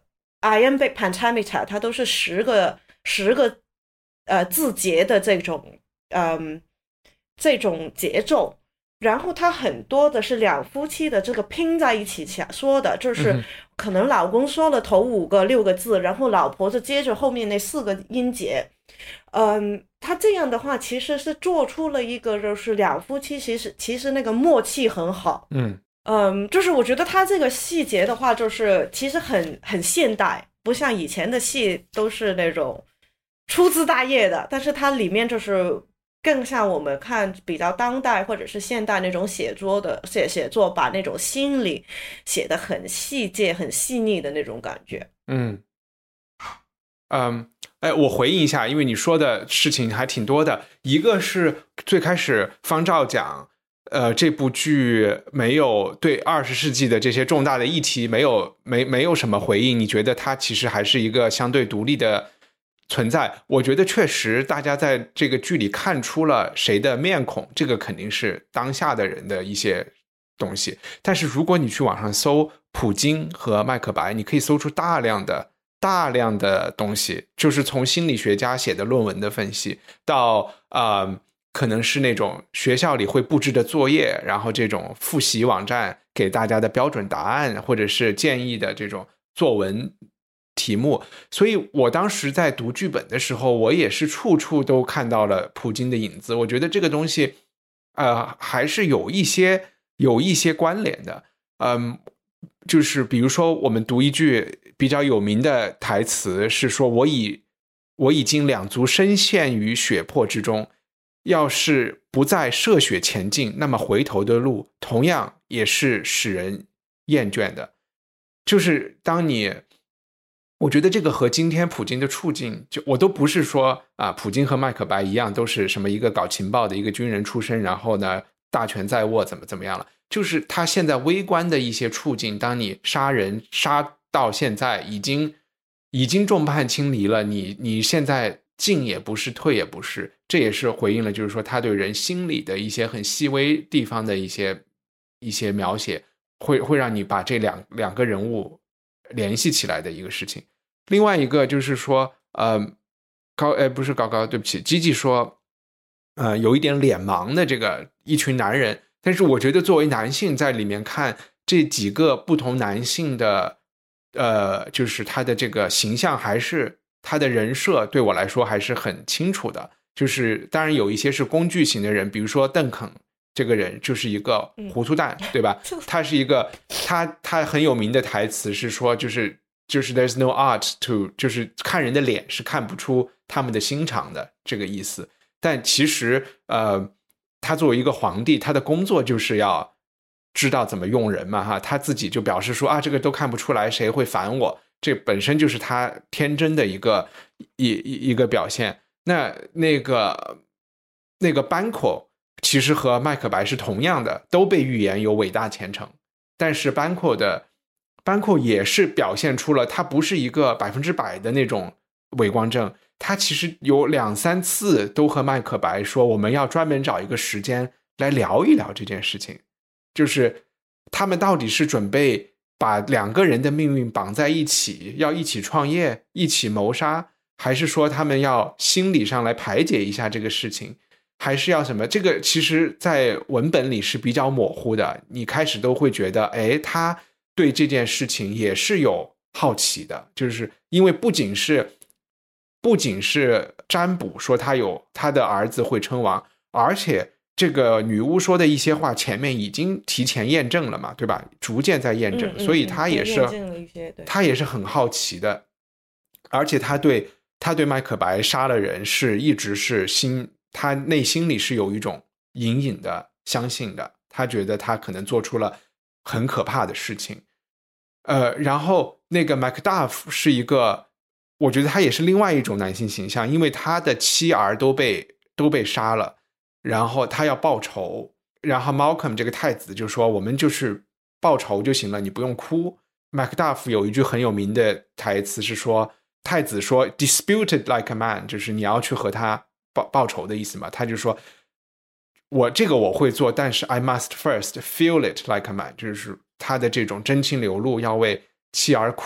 iambic pentameter 它都是十个十个呃字节的这种嗯这种节奏，然后它很多的是两夫妻的这个拼在一起说的，就是可能老公说了头五个六个字，然后老婆就接着后面那四个音节。嗯，他这样的话其实是做出了一个就是两夫妻其实其实那个默契很好。 嗯嗯，就是我觉得他这个细节的话就是其实很很现代，不像以前的戏都是那种粗枝大叶的，但是它里面就是更像我们看比较当代或者是现代那种写作的写写作，把那种心理写得很细节很细腻的那种感觉。 嗯嗯，哎，我回应一下，因为你说的事情还挺多的。一个是最开始方照讲，呃，这部剧没有对二十世纪的这些重大的议题没有没没有什么回应，你觉得它其实还是一个相对独立的存在？我觉得确实，大家在这个剧里看出了谁的面孔，这个肯定是当下的人的一些东西。但是如果你去网上搜普京和麦克白，你可以搜出大量的。大量的东西，就是从心理学家写的论文的分析到呃，可能是那种学校里会布置的作业，然后这种复习网站给大家的标准答案，或者是建议的这种作文题目。所以我当时在读剧本的时候，我也是处处都看到了普京的影子。我觉得这个东西呃，还是有一些有一些关联的。嗯，就是比如说我们读一句比较有名的台词是说，我已我已经两足深陷于血泊之中，要是不再涉血前进，那么回头的路同样也是使人厌倦的。就是当你我觉得这个和今天普京的处境，就我都不是说啊，普京和麦克白一样都是什么一个搞情报的一个军人出身，然后呢大权在握怎么怎么样了，就是他现在微观的一些处境，当你杀人杀到现在已经已经众叛亲离了，你你现在进也不是退也不是，这也是回应了就是说他对人心理的一些很细微地方的一些一些描写，会会让你把这两两个人物联系起来的一个事情。另外一个就是说呃高呃不是高高对不起基基说呃有一点脸盲的这个一群男人，但是我觉得作为男性在里面看这几个不同男性的呃，就是他的这个形象还是他的人设对我来说还是很清楚的。就是当然有一些是工具型的人，比如说邓肯这个人就是一个糊涂蛋、嗯、对吧？他是一个他他很有名的台词是说就是就是 there's no art to 就是看人的脸是看不出他们的心肠的这个意思。但其实呃，他作为一个皇帝，他的工作就是要知道怎么用人嘛哈，他自己就表示说啊，这个都看不出来，谁会烦我？这本身就是他天真的一个一一个表现。那那个那个班寇其实和麦克白是同样的，都被预言有伟大前程，但是班寇的班寇也是表现出了他不是一个百分之百的那种伪光正，他其实有两三次都和麦克白说，我们要专门找一个时间来聊一聊这件事情。就是他们到底是准备把两个人的命运绑在一起，要一起创业一起谋杀，还是说他们要心理上来排解一下这个事情，还是要什么？这个其实在文本里是比较模糊的，你开始都会觉得哎，他对这件事情也是有好奇的，就是因为不仅是不仅是占卜说他有他的儿子会称王，而且这个女巫说的一些话前面已经提前验证了嘛，对吧？逐渐在验证、嗯嗯、所以他也是他也是很好奇的。而且他对他对麦克白杀了人是一直是心他内心里是有一种隐隐的相信的，他觉得他可能做出了很可怕的事情。呃，然后那个 Macduff 是一个我觉得他也是另外一种男性形象，因为他的妻儿都被都被杀了，然后他要报仇，然后 Malcolm 这个太子就说我们就是报仇就行了，你不用哭。 Macduff 有一句很有名的台词是说，太子说 disputed like a man， 就是你要去和他 报, 报仇的意思嘛，他就说我这个我会做，但是 I must first feel it like a man， 就是他的这种真情流露，要为妻儿哭，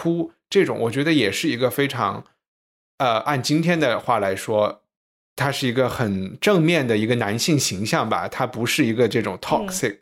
这种我觉得也是一个非常呃，按今天的话来说，他是一个很正面的一个男性形象吧，他不是一个这种 toxic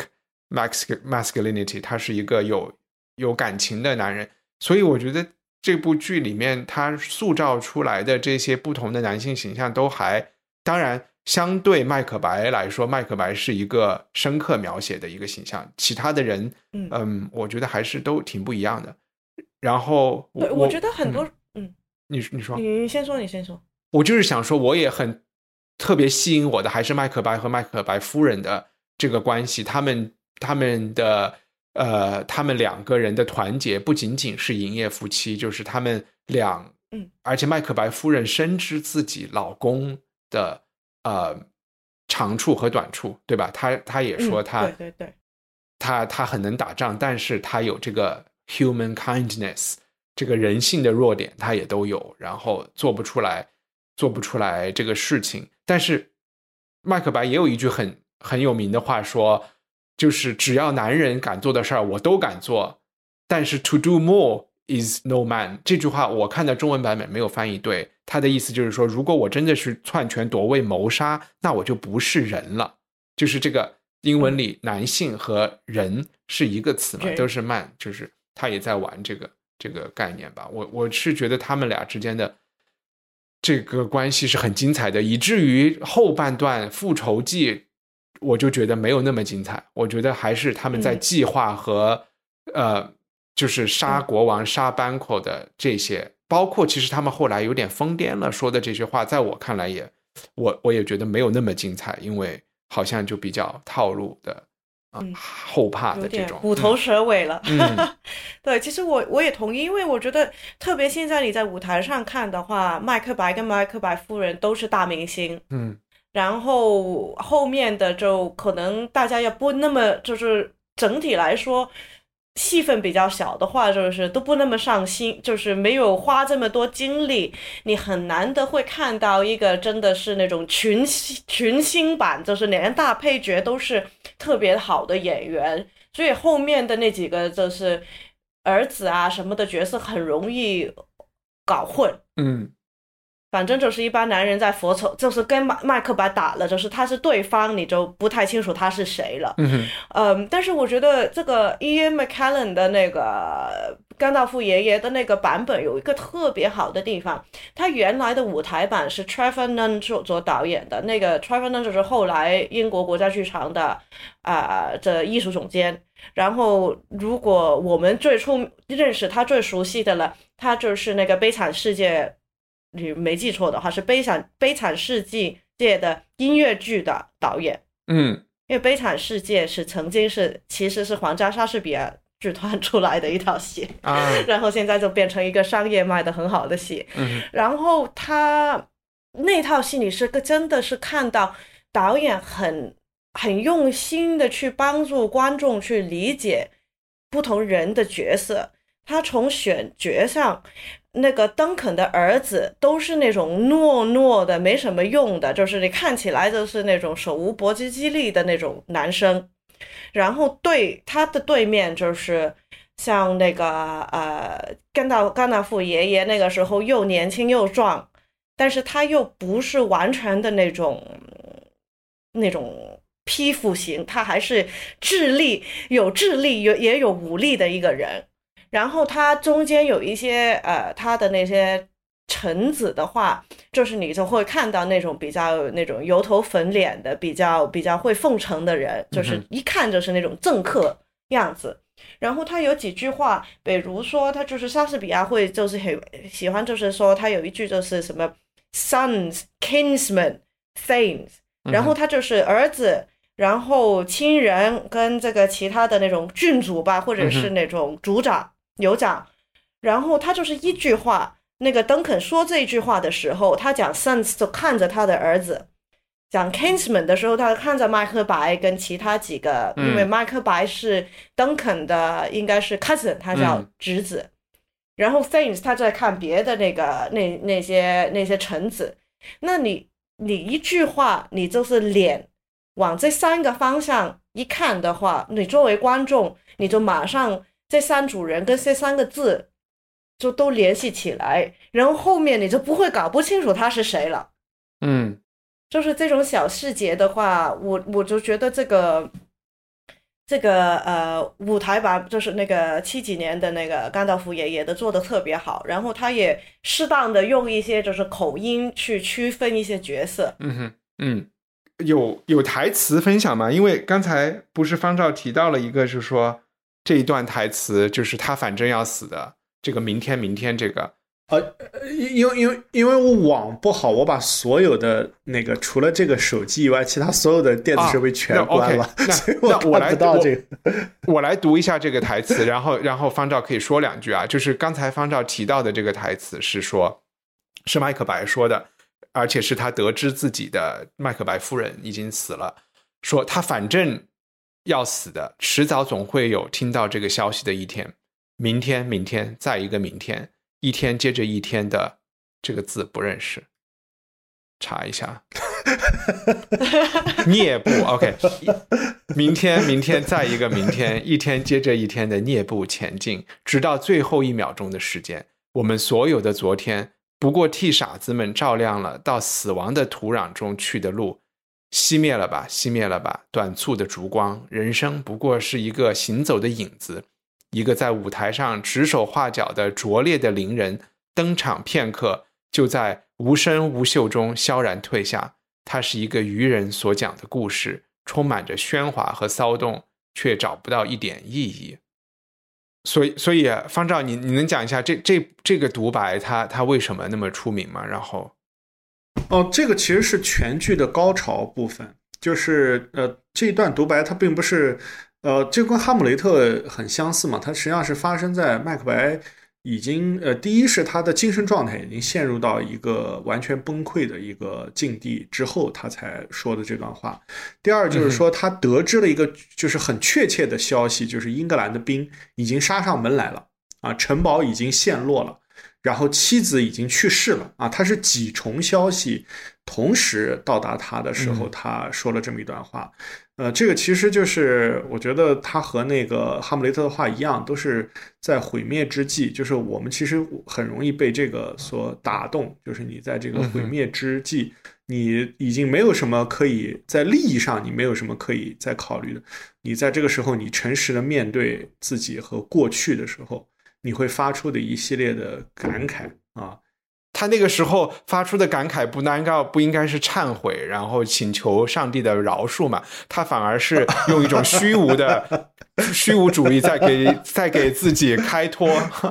masculinity，他是一个有有感情的男人。所以我觉得这部剧里面他塑造出来的这些不同的男性形象都还，当然相对麦克白来说，麦克白是一个深刻描写的一个形象，其他的人 嗯, 嗯我觉得还是都挺不一样的。然后我对，我觉得很多 嗯, 嗯你你说你先说你先说。 我就是想说我也很特别吸引我的还是麦克白和麦克白夫人的这个关系，他们他们的呃他们两个人的团结不仅仅是营业夫妻，就是他们两嗯， 而且麦克白夫人深知自己老公的呃长处和短处，对吧？他他也说他、 嗯、对对对， 他他很能打仗，但是他有这个 human kindness， 这个人性的弱点他也都有，然后做不出来做不出来这个事情。但是麦克白也有一句很很有名的话说，就是只要男人敢做的事儿我都敢做，但是 to do more is no man。 这句话我看的中文版本没有翻译对，他的意思就是说，如果我真的是篡权夺位谋杀，那我就不是人了。就是这个英文里男性和人是一个词嘛，都是 man， 就是他也在玩这个这个概念吧。我我是觉得他们俩之间的这个关系是很精彩的，以至于后半段复仇记我就觉得没有那么精彩，我觉得还是他们在计划和、嗯、呃就是杀国王、嗯、杀 Banquo 的这些，包括其实他们后来有点疯癫了说的这些话，在我看来也我我也觉得没有那么精彩，因为好像就比较套路的、呃嗯、后怕的这种虎头蛇尾了、 嗯、 对，其实我我也同意，因为我觉得特别现在你在舞台上看的话，麦克白跟麦克白夫人都是大明星， 嗯， 然后后面的就可能大家也不那么，就是整体来说戏份比较小的话，就是都不那么上心，就是没有花这么多精力，你很难的会看到一个真的是那种群群星版，就是连大配角都是特别好的演员，所以后面的那几个就是儿子啊什么的角色很容易搞混。 嗯， 反正就是一般男人在复仇，就是跟麦克白打了，就是他是对方，你就不太清楚他是谁了。 嗯嗯，但是我觉得这个 Ian McKellen 的那个甘道夫爷爷的那个版本有一个特别好的地方，他原来的舞台版是 Trevor Nunn 做导演的，那个 Trevor Nunn 就是后来英国国家剧场的啊、呃、这艺术总监。然后如果我们最初认识他最熟悉的了，他就是那个悲惨世界，你没记错的话是悲惨悲惨世界的音乐剧的导演。 嗯， 因为悲惨世界是曾经是其实是皇家莎士比亚剧团出来的一套戏、啊、然后现在就变成一个商业卖的很好的戏、 嗯、 然后他那套戏你是真的是看到导演很很用心的去帮助观众去理解不同人的角色，他从选角上，那个登肯的儿子都是那种懦懦的没什么用的，就是你看起来就是那种手无搏之力的那种男生，然后对他的对面就是像那个呃甘道甘道夫爷爷，那个时候又年轻又壮，但是他又不是完全的那种那种匹夫型，他还是智力有智力有也有武力的一个人。然后他中间有一些呃他的那些臣子的话，就是你就会看到那种比较那种油头粉脸的比较比较会奉承的人，就是一看就是那种政客样子。然后他有几句话，比如说他就是莎士比亚会就是很喜欢，就是说他有一句就是什么 sons kinsmen thanes， 然后他就是儿子，然后亲人跟这个其他的那种郡主吧，或者是那种族长酋长，然后他就是一句话，那个登肯说这一句话的时候，他讲 sons 就看着他的儿子，讲 kinsman 的时候他看着麦克白跟其他几个、嗯、因为麦克白是登肯的应该是 cousin， 他叫侄子、嗯、然后 thanes 他在看别的那个那那些那些臣子，那你你一句话你就是脸往这三个方向一看的话，你作为观众你就马上这三组人跟这三个字就都联系起来，然后后面你就不会搞不清楚他是谁了。 嗯， 就是这种小细节的话，我我就觉得这个这个呃舞台版就是那个七几年的那个甘道夫也也的做的特别好，然后他也适当的用一些就是口音去区分一些角色。 嗯哼，嗯，有有台词分享吗？因为刚才不是方照提到了一个，是说这一段台词就是他反正要死的，这个明天明天这个。 呃，因为因为因为我网不好，我把所有的那个除了这个手机以外，其他所有的电子设备全关了， 啊、那 okay, 所以我看不到这个。 我, 我来读一下这个台词，然后然后方照可以说两句啊。就是刚才方照提到的这个台词是说，是麦克白说的，而且是他得知自己的麦克白夫人已经死了，说他反正要死的，迟早总会有听到这个消息的一天。明天，明天，再一个明天。一天接着一天的这个字不认识，查一下。颞步 OK， 明天明天再一个明天，一天接着一天的颞步前进，直到最后一秒钟的时间，我们所有的昨天不过替傻子们照亮了到死亡的土壤中去的路。熄灭了吧，熄灭了吧，短促的烛光，人生不过是一个行走的影子，一个在舞台上指手画脚的拙劣的伶人，登场片刻，就在无声无嗅中萧然退下。它是一个愚人所讲的故事，充满着喧哗和骚动，却找不到一点意义。所以，所以方照，你你能讲一下这这这个独白它它为什么那么出名吗？然后， 哦，这个其实是全剧的高潮部分，就是呃这一段独白它并不是。呃，这跟哈姆雷特很相似嘛，它实际上是发生在麦克白已经呃，第一是他的精神状态已经陷入到一个完全崩溃的一个境地之后，他才说的这段话。第二就是说，他得知了一个就是很确切的消息，就是英格兰的兵已经杀上门来了啊，城堡已经陷落了，然后妻子已经去世了啊，他是几重消息同时到达他的时候，他说了这么一段话。呃，这个其实就是我觉得他和那个哈姆雷特的话一样，都是在毁灭之际，就是我们其实很容易被这个所打动，就是你在这个毁灭之际，你已经没有什么可以在利益上，你没有什么可以再考虑的，你在这个时候你诚实的面对自己和过去的时候，你会发出的一系列的感慨啊。 他那个时候发出的感慨不难道不应该是忏悔，然后请求上帝的饶恕嘛？他反而是用一种虚无的虚无主义在给在给自己开脱。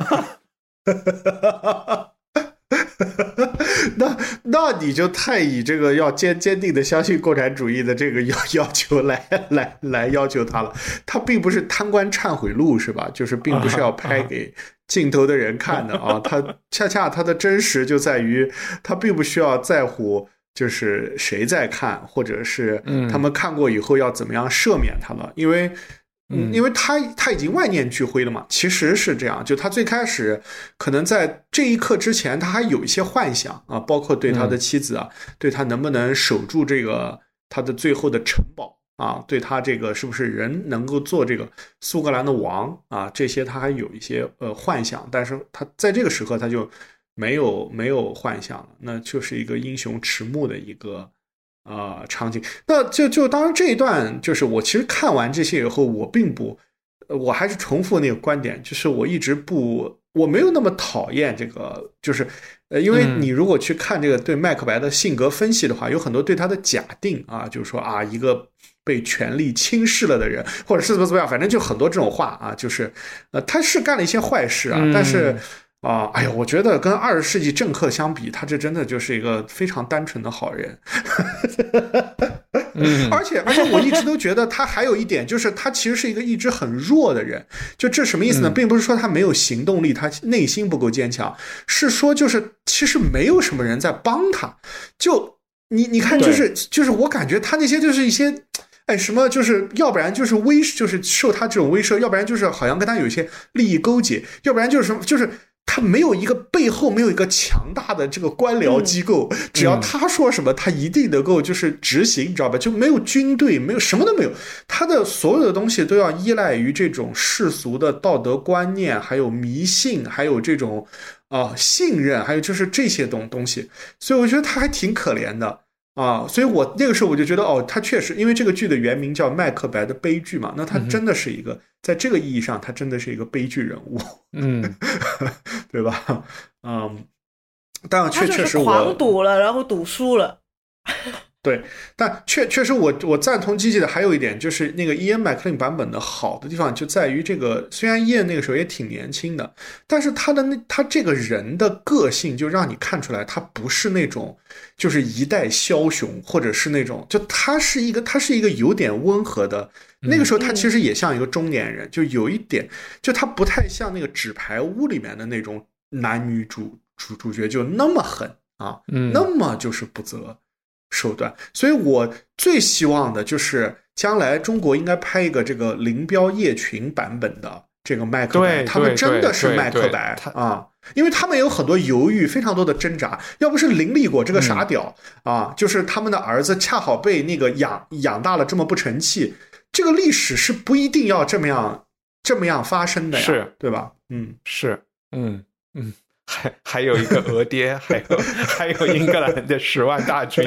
那那你就太以这个要坚坚定的相信共产主义的这个要要求来来来要求他了。他并不是贪官忏悔录是吧？就是并不是要拍给镜头的人看的啊。他恰恰他的真实就在于他并不需要在乎就是谁在看，或者是他们看过以后要怎么样赦免他了，因为。嗯，因为他他已经万念俱灰了嘛，其实是这样，就他最开始可能在这一刻之前，他还有一些幻想啊，包括对他的妻子啊，嗯、对他能不能守住这个他的最后的城堡啊，对他这个是不是人能够做这个苏格兰的王啊，这些他还有一些呃幻想，但是他在这个时刻他就没有没有幻想了，那就是一个英雄迟暮的一个。啊、呃，场景，那就就当然这一段就是我其实看完这些以后，我并不，我还是重复那个观点，就是我一直不，我没有那么讨厌这个，就是呃，因为你如果去看这个对麦克白的性格分析的话，有很多对他的假定啊，就是说啊，一个被权力轻视了的人，或者是怎么怎么样，反正就很多这种话啊，就是呃，他是干了一些坏事啊，但是。啊，哎呀，我觉得跟二十世纪政客相比，他这真的就是一个非常单纯的好人。嗯，而且而且我一直都觉得他还有一点，就是他其实是一个意志很弱的人。就这什么意思呢？并不是说他没有行动力，他内心不够坚强，是说就是其实没有什么人在帮他。就你你看，就是就是我感觉他那些就是一些。哎，什么就是要不然就是威，就是受他这种威慑，要不然就是好像跟他有一些利益勾结，要不然就是什么，就是他没有一个背后没有一个强大的这个官僚机构，嗯、只要他说什么，他一定能够就是执行，你知道吧？就没有军队，没有什么都没有，他的所有的东西都要依赖于这种世俗的道德观念，还有迷信，还有这种啊、呃、信任，还有就是这些东东西，所以我觉得他还挺可怜的。啊，所以我那个时候我就觉得，哦，他确实，因为这个剧的原名叫《麦克白的悲剧》嘛，那他真的是一个，嗯、在这个意义上，他真的是一个悲剧人物， 嗯， 对吧？嗯，但确确实我狂赌了，然后赌输了。 对，但确确实我我赞同Gigi的还有一点就是那个伊恩麦克林版本的好的地方就在于这个，虽然伊恩那个时候也挺年轻的，但是他的那他这个人的个性就让你看出来他不是那种就是一代枭雄，或者是那种就他是一个他是一个有点温和的，那个时候他其实也像一个中年人，就有一点就他不太像那个纸牌屋里面的那种男女主主主角就那么狠啊，那么就是不择手段，所以我最希望的就是将来中国应该拍一个这个林彪叶群版本的这个麦克白，他们真的是麦克白啊，因为他们有很多犹豫，非常多的挣扎，要不是林立果这个傻屌、嗯、啊，就是他们的儿子恰好被那个养养大了这么不成器，这个历史是不一定要这么样这么样发生的呀， 是对吧？嗯， 是，嗯嗯。还还有一个俄爹，还有还有英格兰的十万大军，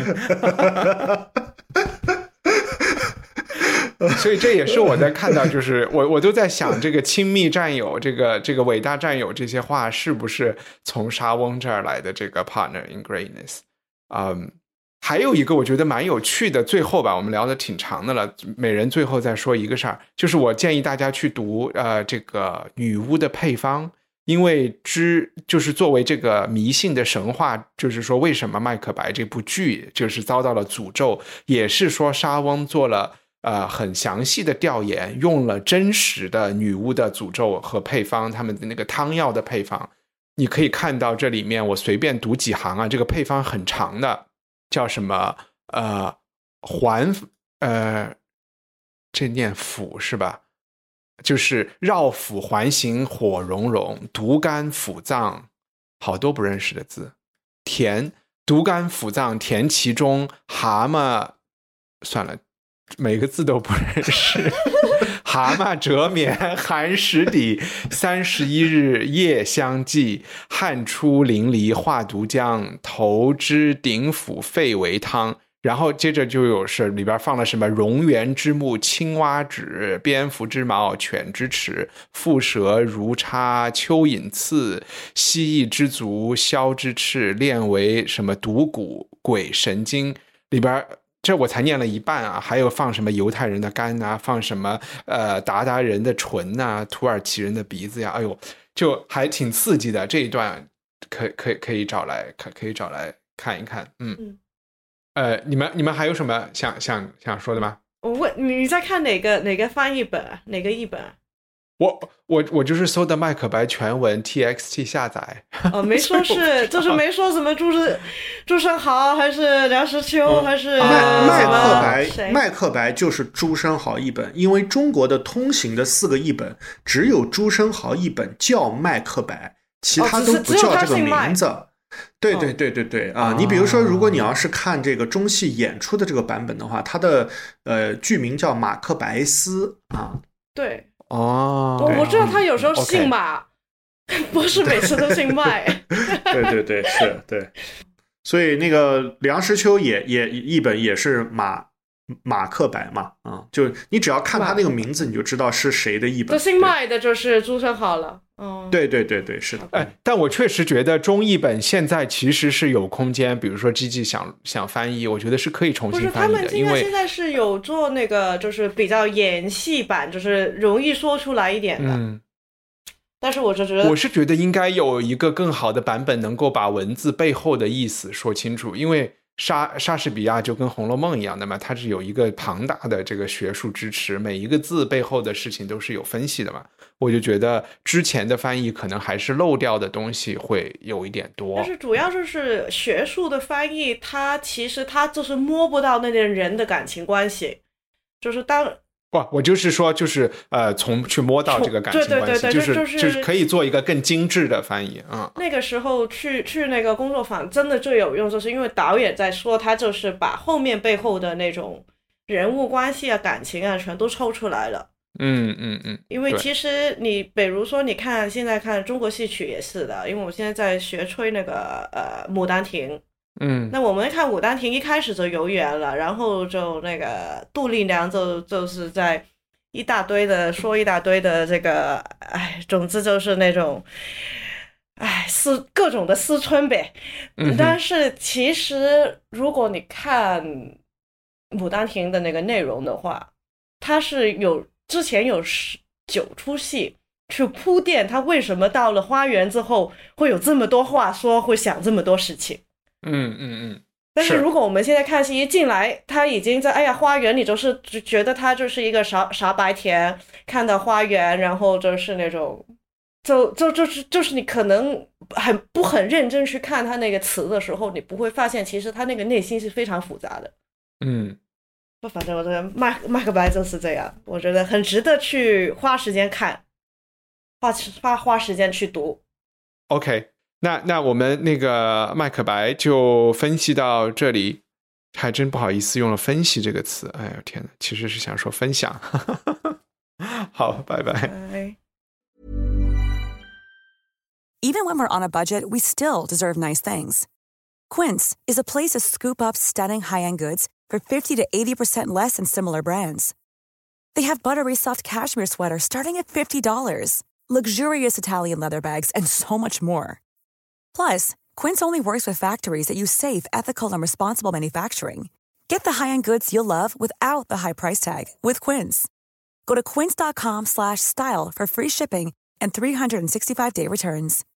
所以这也是我在看到，就是我我都在想，这个亲密战友，这个这个伟大战友这些话是不是从沙翁这儿来的？这个 partner in greatness， 嗯，还有一个我觉得蛮有趣的，最后吧，我们聊的挺长的了，每人最后再说一个事儿，就是我建议大家去读呃这个女巫的配方。因为之就是作为这个迷信的神话，就是说为什么麦克白这部剧就是遭到了诅咒，也是说莎翁做了呃很详细的调研，用了真实的女巫的诅咒和配方，他们的那个汤药的配方，你可以看到这里面我随便读几行啊，这个配方很长的，叫什么呃环呃这念腑是吧？就是绕腑环形火熔融，毒肝腑脏，好多不认识的字，填毒肝腑脏填其中，蛤蟆算了，每个字都不认识。蛤蟆折冕寒食底，三十一日夜相继，汗出淋漓化毒浆，头之顶腑沸为汤。然后接着就有是里边放了什么蝾螈之目、青蛙指、蝙蝠之毛、犬之齿、蝮蛇如叉、蚯蚓刺、蜥蜴之足、枭之翅，炼为什么毒骨、鬼神经。里边这我才念了一半啊，还有放什么犹太人的肝啊，放什么呃鞑靼人的唇啊，土耳其人的鼻子呀，哎呦，就还挺刺激的。这一段可可可以找来可可以找来看一看，嗯。嗯呃，你们你们还有什么想想想说的吗？ 我问你在看哪个哪个翻译本啊？哪个译本啊？ 我我我就是搜的麦克白全文 T X T 下载。 哦，没说是，就是没说什么朱是朱生豪还是梁实秋、嗯、还是麦麦克白麦克白就是朱生豪译本，因为中国的通行的四个译本只有朱生豪译本叫麦克白，其他都不叫这个名字。哦对对对对对啊！你比如说，如果你要是看这个中戏演出的这个版本的话，它的呃剧名叫马克白斯啊。 对哦， 我我知道他有时候姓马， okay. 不是每次都姓麦。 对对对，是，对。所以那个梁实秋也也译本也是马马克白嘛啊，就你只要看他那个名字，你就知道是谁的译本。 这姓麦的就是朱生豪了。嗯， 对对对对，是的。 哎，但我确实觉得中译本现在其实是有空间，比如说 Gigi 想想翻译，我觉得是可以重新翻译的。 不是，他们现在现在是有做那个，就是比较演戏版，就是容易说出来一点的。嗯，但是我就觉得， 我是觉得应该有一个更好的版本，能够把文字背后的意思说清楚，因为莎莎士比亚就跟《红楼梦》一样的嘛，它是有一个庞大的这个学术支持，每一个字背后的事情都是有分析的嘛。我就觉得之前的翻译可能还是漏掉的东西会有一点多， 但是主要就是学术的翻译，它其实它就是摸不到那些人的感情关系，就是当不，我就是说，就是呃，从去摸到这个感情关系， 对对对对就是就是就是可以做一个更精致的翻译啊。 那个时候去去那个工作坊真的最有用，就是因为导演在说，他就是把后面背后的那种人物关系啊、感情啊，全都抽出来了。 嗯嗯嗯。 因为其实你比如说，你看现在看中国戏曲也是的，因为我现在在学吹那个呃《牡丹亭》。 嗯， 那我们看《牡丹亭》一开始就有缘了，然后就那个杜丽娘就就是在一大堆的说一大堆的这个，哎，总之就是那种，哎，思各种的思春呗。 嗯、 但是其实如果你看《牡丹亭》的那个内容的话，它是有之前有九出戏去铺垫，它为什么到了花园之后会有这么多话说，会想这么多事情。 嗯嗯嗯， 但是如果我们现在看戏一进来，他已经在哎呀花园里，就是觉得他就是一个傻傻白甜，看到花园，然后就是那种，就就就是就是你可能很不很认真去看他那个词的时候，你不会发现其实他那个内心是非常复杂的。 嗯， 反正我觉得麦麦克白就是这样，我觉得很值得去花时间看，花花花时间去读。 OK。那那我们那个麦克白就分析到这里，还真不好意思用了分析这个词，哎呀天哪，其实是想说分享。好，拜拜。 拜。 Even when we're on a budget, we still deserve nice things. Quince is a place to scoop up stunning high-end goods for fifty to eighty percent less than similar brands. They have buttery soft cashmere sweaters starting at fifty dollars, luxurious Italian leather bags, and so much more. Plus, Quince only works with factories that use safe, ethical, and responsible manufacturing. Get the high-end goods you'll love without the high price tag with Quince. Go to quince.com slash style for free shipping and three sixty-five day returns.